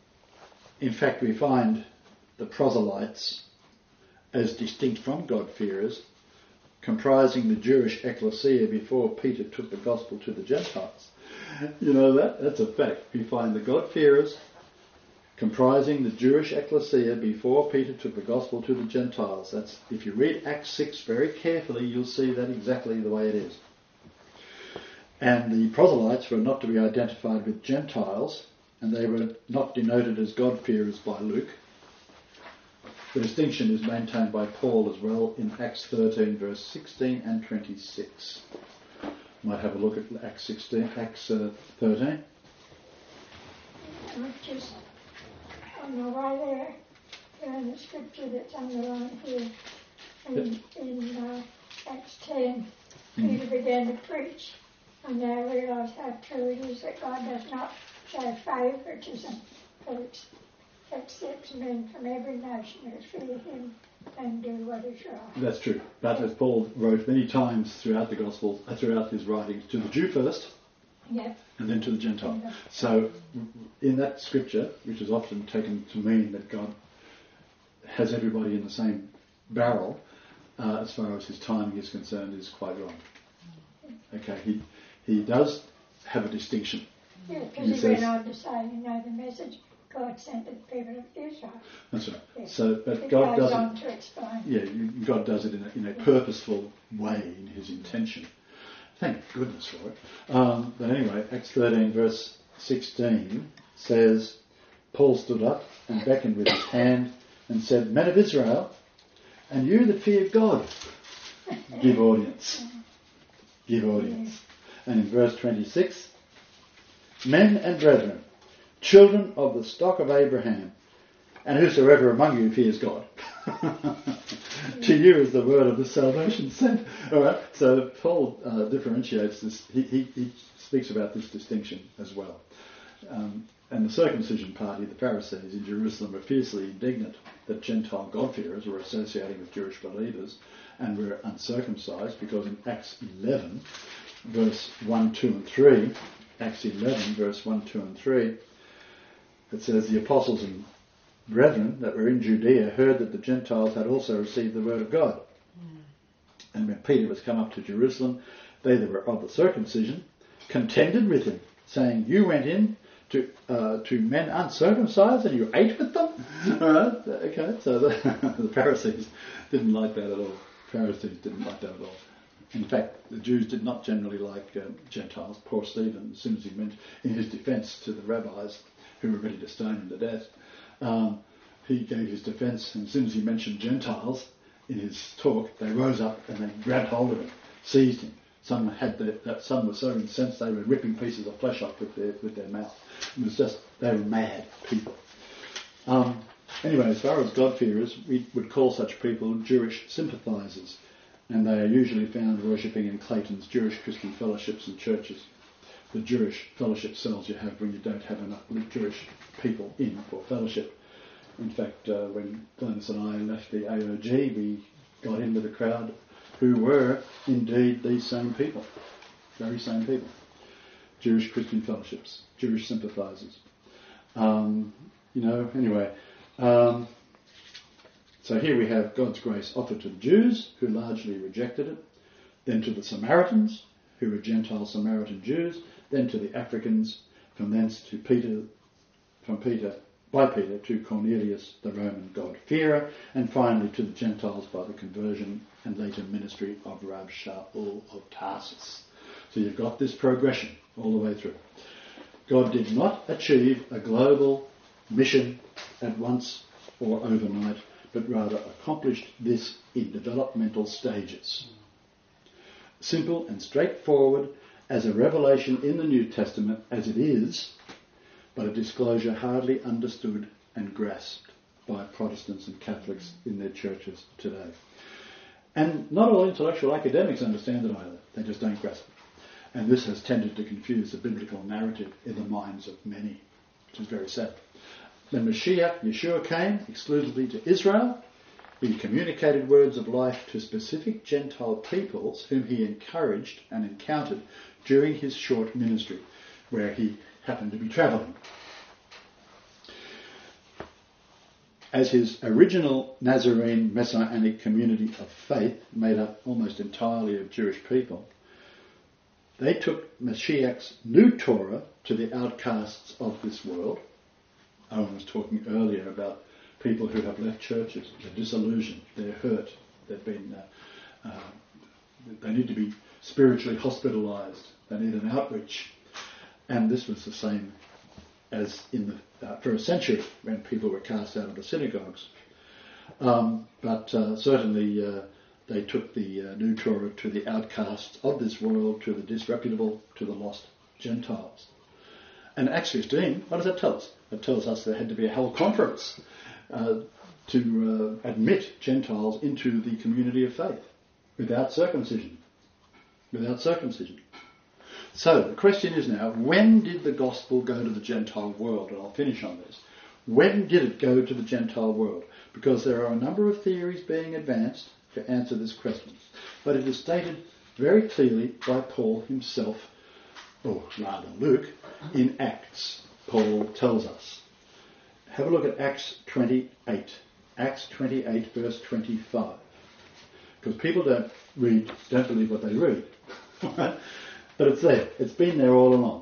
in fact, we find the proselytes as distinct from God-fearers, comprising the Jewish ecclesia before Peter took the gospel to the Gentiles. You know that? That's a fact. We find the God-fearers comprising the Jewish ecclesia before Peter took the gospel to the Gentiles. That's, if you read Acts six very carefully, you'll see that exactly the way it is. And the proselytes were not to be identified with Gentiles, and they were not denoted as God-fearers by Luke. The distinction is maintained by Paul as well in Acts thirteen, verse sixteen and twenty-six. Might have a look at Acts sixteen, Acts uh, thirteen. Which is on the way there, there in the scripture that's underlined here. In, in uh, Acts ten, Peter mm. began to preach, and they realised how true it is that God does not show favouritism, but accepts men from every nation who fear him and do what is right. That's true. But as Paul wrote many times throughout the Gospel, uh, throughout his writings, to the Jew first, yep. and then to the Gentile. So in that scripture, which is often taken to mean that God has everybody in the same barrel, uh, as far as his timing is concerned, is quite wrong. Okay, he he does have a distinction. Yeah, because he, he went on to say, you know, the message God sent to the people of Israel. That's right. Yeah. So, but it God goes does on it. to explain. Yeah, God does it in a, in a purposeful way in his intention. Thank goodness for it. Um, but anyway, Acts thirteen, verse sixteen says, Paul stood up and beckoned with his hand and said, "Men of Israel, and you that fear God, give audience." Give audience. And in verse twenty-six, "Men and brethren, children of the stock of Abraham, and whosoever among you fears God." To you is the word of the salvation sent. All right. So Paul uh, differentiates this. He, he, he speaks about this distinction as well. Um, and the circumcision party, the Pharisees in Jerusalem, were fiercely indignant that Gentile God-fearers were associating with Jewish believers and were uncircumcised, because in Acts eleven, verse one, two and three, Acts eleven, verse one, two and three, it says, "The apostles and brethren that were in Judea heard that the Gentiles had also received the word of God. Mm. And when Peter was come up to Jerusalem, they that were of the circumcision contended with him, saying, You went in to uh, to men uncircumcised and you ate with them?" All right, okay, so the, the Pharisees didn't like that at all. Pharisees didn't like that at all. In fact, the Jews did not generally like um, Gentiles. Poor Stephen, as soon as he went in his defence to the rabbis who were ready to stone him to death, Um, he gave his defence, and as soon as he mentioned Gentiles in his talk, they rose up and they grabbed hold of him, seized him. Some had their, that some were so incensed they were ripping pieces of flesh off with their with their mouth. It was just, they were mad people. Um, anyway, as far as God-fearers, we would call such people Jewish sympathisers, and they are usually found worshipping in Clayton's Jewish Christian fellowships and churches. The Jewish fellowship cells you have when you don't have enough Jewish people in for fellowship. In fact, uh, when Glennis and I left the A O G, we got into the crowd who were indeed these same people, very same people. Jewish Christian fellowships, Jewish sympathisers. Um, you know, anyway. Um, so here we have God's grace offered to the Jews, who largely rejected it, then to the Samaritans, who were Gentile Samaritan Jews, then to the Africans, from thence to Peter, from Peter, by Peter to Cornelius, the Roman God-fearer, and finally to the Gentiles by the conversion and later ministry of Rab Shaul of Tarsus. So you've got this progression all the way through. God did not achieve a global mission at once or overnight, but rather accomplished this in developmental stages. Simple and straightforward as a revelation in the New Testament as it is, but a disclosure hardly understood and grasped by Protestants and Catholics in their churches today. And not all intellectual academics understand it either. They just don't grasp it. And this has tended to confuse the biblical narrative in the minds of many, which is very sad. When Mashiach, Yeshua, came exclusively to Israel, he communicated words of life to specific Gentile peoples whom he encouraged and encountered during his short ministry, where he happened to be travelling. as his original Nazarene Messianic community of faith, made up almost entirely of Jewish people, they took Mashiach's new Torah to the outcasts of this world. Owen was talking earlier about people who have left churches. They're disillusioned, they're hurt, they've been, uh, uh, they need to be spiritually hospitalized, they need an outreach. And this was the same as in the uh, first century when people were cast out of the synagogues. Um, but uh, certainly uh, they took the uh, new Torah to the outcasts of this world, to the disreputable, to the lost Gentiles. And Acts fifteen, what does that tell us? It tells us there had to be a whole conference uh, to uh, admit Gentiles into the community of faith without circumcision. Without circumcision. So the question is now, when did the gospel go to the Gentile world? And I'll finish on this. When did it go to the Gentile world? Because there are a number of theories being advanced to answer this question. But it is stated very clearly by Paul himself, or rather Luke, in Acts. Paul tells us. Have a look at Acts twenty-eight. Acts twenty-eight verse twenty-five. Because people don't read, don't believe what they read. Right? But it's there. It's been there all along.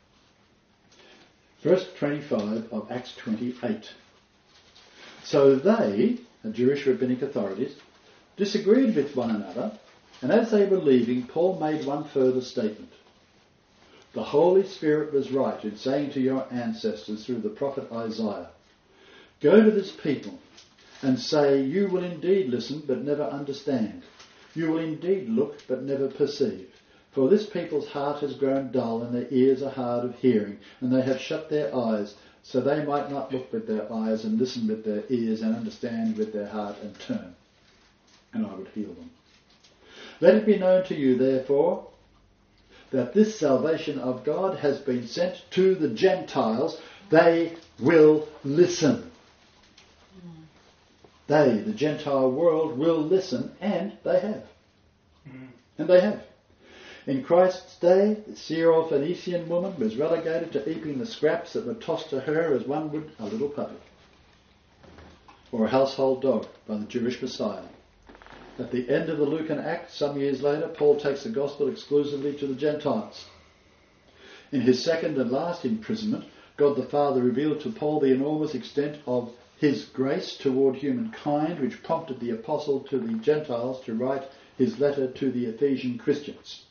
Verse twenty-five of Acts twenty-eight. So they, the Jewish rabbinic authorities, disagreed with one another, and as they were leaving, Paul made one further statement. The Holy Spirit was right in saying to your ancestors through the prophet Isaiah, go to this people and say, you will indeed listen but never understand. You will indeed look but never perceive. For this people's heart has grown dull and their ears are hard of hearing, and they have shut their eyes, so they might not look with their eyes and listen with their ears and understand with their heart and turn, and I would heal them. Let it be known to you, therefore, that this salvation of God has been sent to the Gentiles. They will listen. Mm. They, the Gentile world, will listen, and they have. Mm. And they have. In Christ's day, the Syro-Phoenician woman was relegated to eating the scraps that were tossed to her as one would a little puppy, or a household dog by the Jewish Messiah. At the end of the Lucan Act, some years later, Paul takes the gospel exclusively to the Gentiles. In his second and last imprisonment, God the Father revealed to Paul the enormous extent of his grace toward humankind, which prompted the apostle to the Gentiles to write his letter to the Ephesian Christians.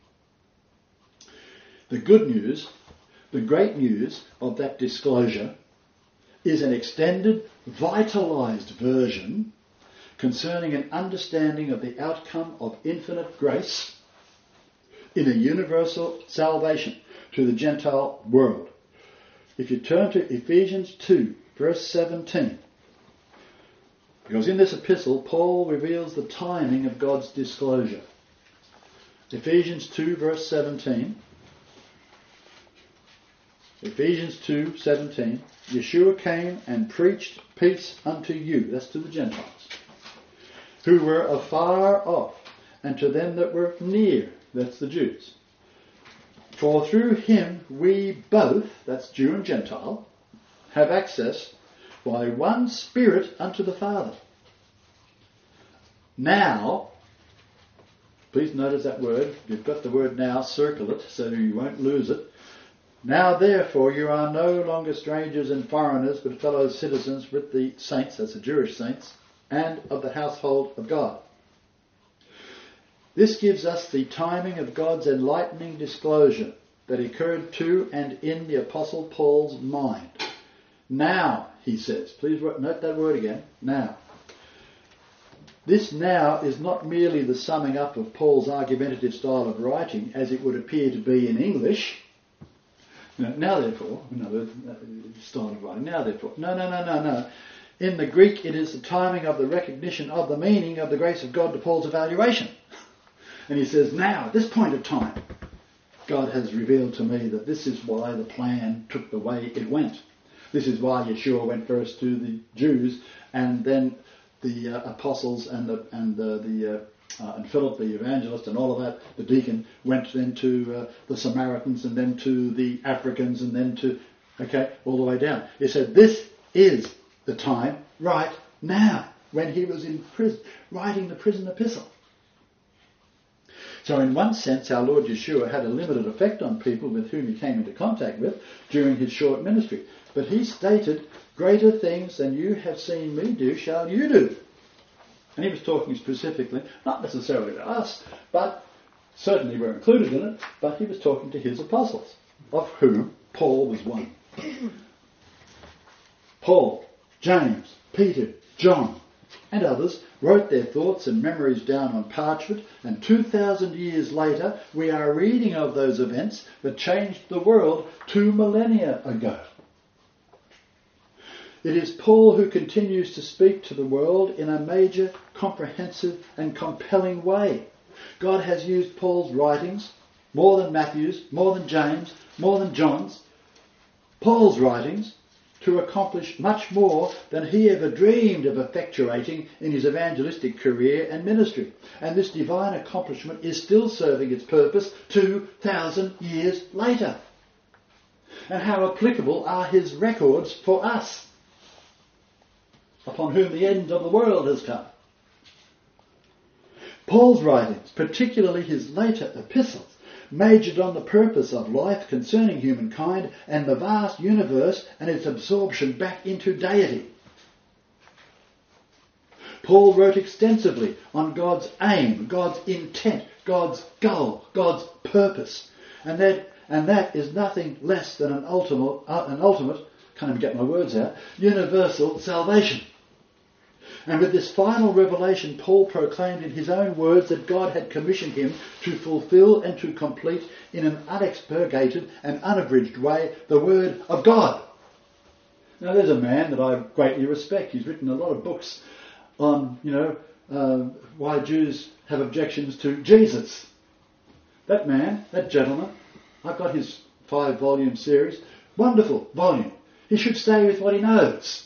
The good news, the great news of that disclosure, is an extended, vitalized version concerning an understanding of the outcome of infinite grace in a universal salvation to the Gentile world. If you turn to Ephesians two, verse seventeen, because in this epistle, Paul reveals the timing of God's disclosure. Ephesians two, verse seventeen. Ephesians two, seventeen. Yeshua came and preached peace unto you, that's to the Gentiles, who were afar off, and to them that were near, that's the Jews. For through him we both, that's Jew and Gentile, have access by one Spirit unto the Father. Now, please notice that word. You've got the word now, circle it so you won't lose it. Now therefore you are no longer strangers and foreigners, but fellow citizens with the saints, that's the Jewish saints, and of the household of God. This gives us the timing of God's enlightening disclosure that occurred to and in the Apostle Paul's mind. Now, he says, please note that word again, now. This now is not merely the summing up of Paul's argumentative style of writing, as it would appear to be in English. Now, now therefore, another style of writing, now therefore, no, no, no, no, no. In the Greek, it is the timing of the recognition of the meaning of the grace of God to Paul's evaluation. And he says, now, at this point of time, God has revealed to me that this is why the plan took the way it went. This is why Yeshua went first to the Jews, and then the uh, apostles and the and the, the uh, uh, and Philip the evangelist and all of that, the deacon, went then to uh, the Samaritans and then to the Africans and then to, okay, all the way down. He said, this is the time right now when he was in prison, writing the prison epistle. So in one sense, our Lord Yeshua had a limited effect on people with whom he came into contact with during his short ministry. But he stated, greater things than you have seen me do shall you do. And he was talking specifically, not necessarily to us, but certainly we're included in it, but he was talking to his apostles, of whom Paul was one. Paul, James, Peter, John, and others wrote their thoughts and memories down on parchment, and two thousand years later we are reading of those events that changed the world two millennia ago. It is Paul who continues to speak to the world in a major, comprehensive and compelling way. God has used Paul's writings, more than Matthew's, more than James, more than John's, Paul's writings, to accomplish much more than he ever dreamed of effectuating in his evangelistic career and ministry. And this divine accomplishment is still serving its purpose two thousand years later. And how applicable are his records for us, upon whom the end of the world has come. Paul's writings, particularly his later epistles, majored on the purpose of life concerning humankind and the vast universe and its absorption back into deity. Paul wrote extensively on God's aim, God's intent, God's goal, God's purpose, and that and that is nothing less than an ultimate, uh, an ultimate, can't even get my words out, universal salvation. And with this final revelation, Paul proclaimed in his own words that God had commissioned him to fulfill and to complete in an unexpurgated and unabridged way the Word of God. Now there's a man that I greatly respect. He's written a lot of books on, you know, uh, why Jews have objections to Jesus. That man, that gentleman, I've got his five-volume series, wonderful volume. He should stay with what he knows.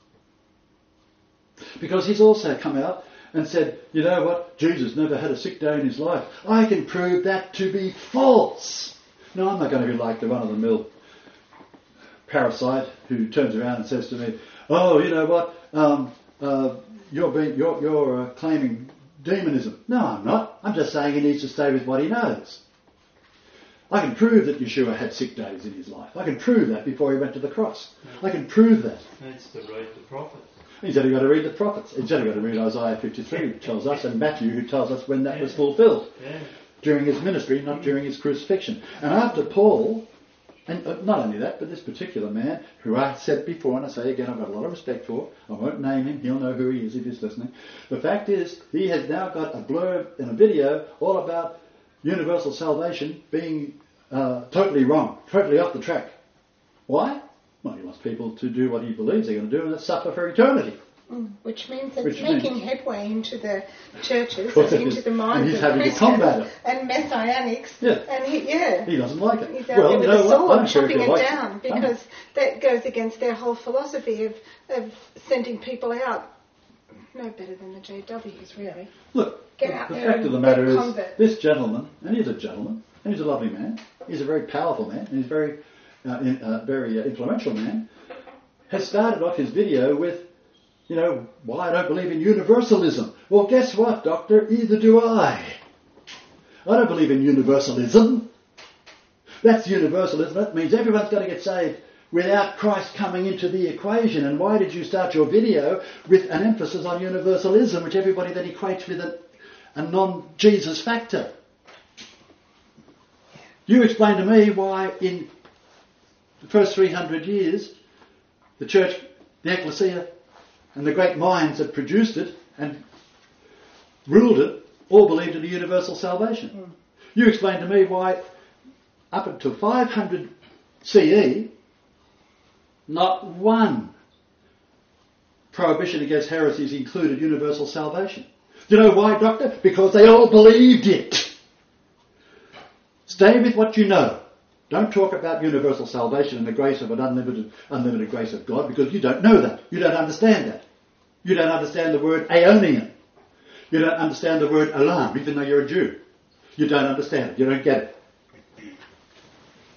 Because he's also come out and said, you know what, Jesus never had a sick day in his life. I can prove that to be false. No, I'm not going to be like the run-of-the-mill parasite who turns around and says to me, oh, you know what, um, uh, you're, being, you're, you're uh, claiming demonism. No, I'm not. I'm just saying he needs to stay with what he knows. I can prove that Yeshua had sick days in his life. I can prove that before he went to the cross. I can prove that. That's to read the prophets. He's only got to read the prophets. He's only got to read Isaiah fifty-three, which tells us, and Matthew, who tells us when that yeah. was fulfilled. Yeah. During his ministry, not during his crucifixion. And after Paul, and not only that, but this particular man, who I said before, and I say again, I've got a lot of respect for, I won't name him, he'll know who he is if he's listening. The fact is, he has now got a blurb in a video all about universal salvation being uh, totally wrong, totally off the track. Why? Well, he wants people to do what he believes they're going to do, and that's suffer for eternity. Mm, which means it's Which making means, headway into the churches and into the minds of Christians and Messianics. Yeah. And he, yeah. He doesn't like it. He's out well, there with you know a sword, what? chopping it like down, it. because oh. that goes against their whole philosophy of, of sending people out no better than the J Ws, really. Look, Get the, out the there fact of the matter is, convert. this gentleman, and he's a gentleman, and he's a lovely man, he's a very powerful man, and he's a very, uh, in, uh, very uh, influential man, has started off his video with, you know, why I don't believe in universalism. Well, guess what, Doctor? Either do I. I don't believe in universalism. That's universalism. That means everyone's going to get saved without Christ coming into the equation. And why did you start your video with an emphasis on universalism, which everybody then equates with a, a non-Jesus factor? You explain to me why in the first three hundred years the church, the ecclesia, and the great minds that produced it and ruled it all believed in a universal salvation. Mm. You explain to me why up until five hundred C E, not one prohibition against heresies included universal salvation. Do you know why, Doctor? Because they all believed it. Stay with what you know. Don't talk about universal salvation and the grace of an unlimited, unlimited grace of God, because you don't know that. You don't understand that. You don't understand the word aeonian. You don't understand the word alam, even though you're a Jew. You don't understand it. You don't get it.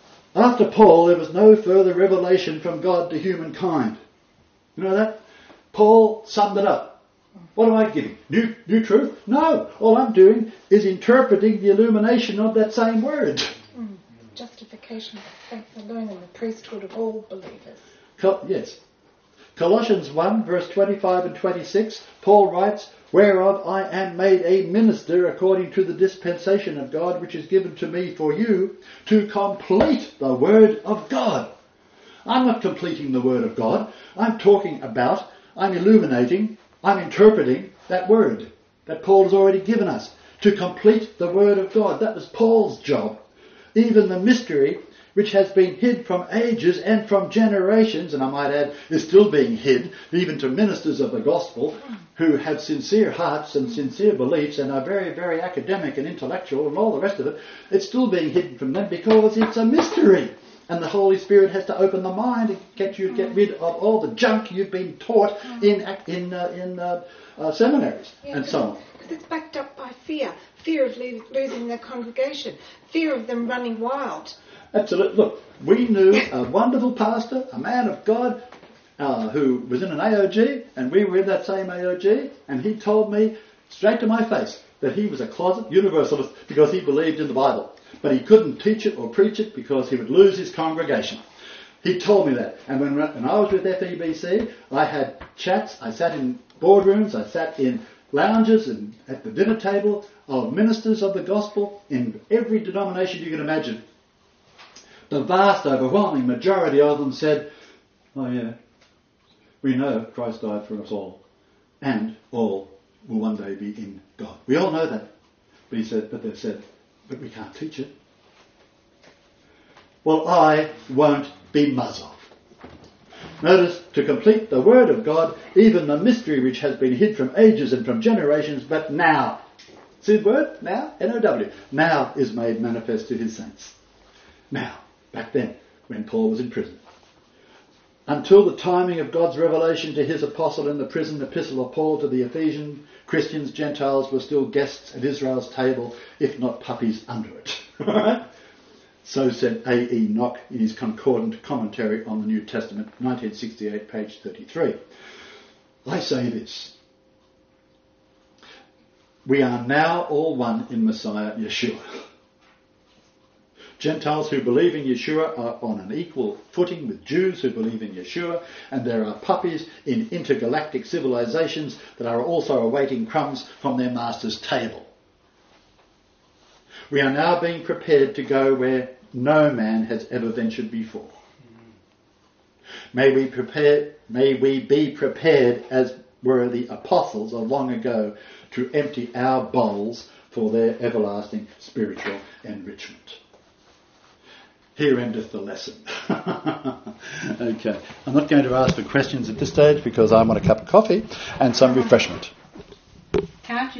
After Paul, there was no further revelation from God to humankind. You know that? Paul summed it up. What am I giving? New, new truth? No. All I'm doing is interpreting the illumination of that same word. Mm. Justification by faith alone in the priesthood of all believers. Col- yes. Colossians one, verse twenty-five and twenty-six, Paul writes, "Whereof I am made a minister according to the dispensation of God, which is given to me for you, to complete the word of God." I'm not completing the word of God. I'm talking about, I'm illuminating, I'm interpreting that word that Paul has already given us. To complete the word of God. That was Paul's job. Even the mystery which has been hid from ages and from generations, and I might add, is still being hid, even to ministers of the gospel who have sincere hearts and sincere beliefs and are very, very academic and intellectual and all the rest of it. It's still being hidden from them because it's a mystery. And the Holy Spirit has to open the mind and get you to get rid of all the junk you've been taught in in uh, in uh, uh, seminaries Yeah, and so on. Because it's backed up by fear. Fear of lo- losing their congregation. Fear of them running wild. Absolutely. Look, we knew a wonderful pastor, a man of God, uh, who was in an A O G, and we were in that same A O G, and he told me straight to my face that he was a closet universalist because he believed in the Bible. But he couldn't teach it or preach it because he would lose his congregation. He told me that. And when, when I was with F E B C, I had chats, I sat in boardrooms, I sat in lounges and at the dinner table of ministers of the gospel in every denomination you can imagine. The vast, overwhelming majority of them said, "Oh yeah, we know Christ died for us all, and all will one day be in God." We all know that. But he said, but they said, "But we can't teach it." Well, I won't be muzzled. Notice, to complete the word of God, even the mystery which has been hid from ages and from generations, but now. See the word? Now? N O W. Now is made manifest to his saints. Now. Back then, when Paul was in prison. Until the timing of God's revelation to his apostle in the prison epistle of Paul to the Ephesian Christians, Gentiles were still guests at Israel's table, if not puppies under it. So said A E Nock in his concordant commentary on the New Testament, nineteen sixty-eight, page thirty-three. I say this. We are now all one in Messiah Yeshua. Gentiles who believe in Yeshua are on an equal footing with Jews who believe in Yeshua, and there are puppies in intergalactic civilizations that are also awaiting crumbs from their master's table. We are now being prepared to go where no man has ever ventured before. May we prepare, may we be prepared as were the apostles of long ago to empty our bowls for their everlasting spiritual enrichment. Here endeth the lesson. Okay. I'm not going to ask for questions at this stage because I want a cup of coffee and some refreshment. Can't you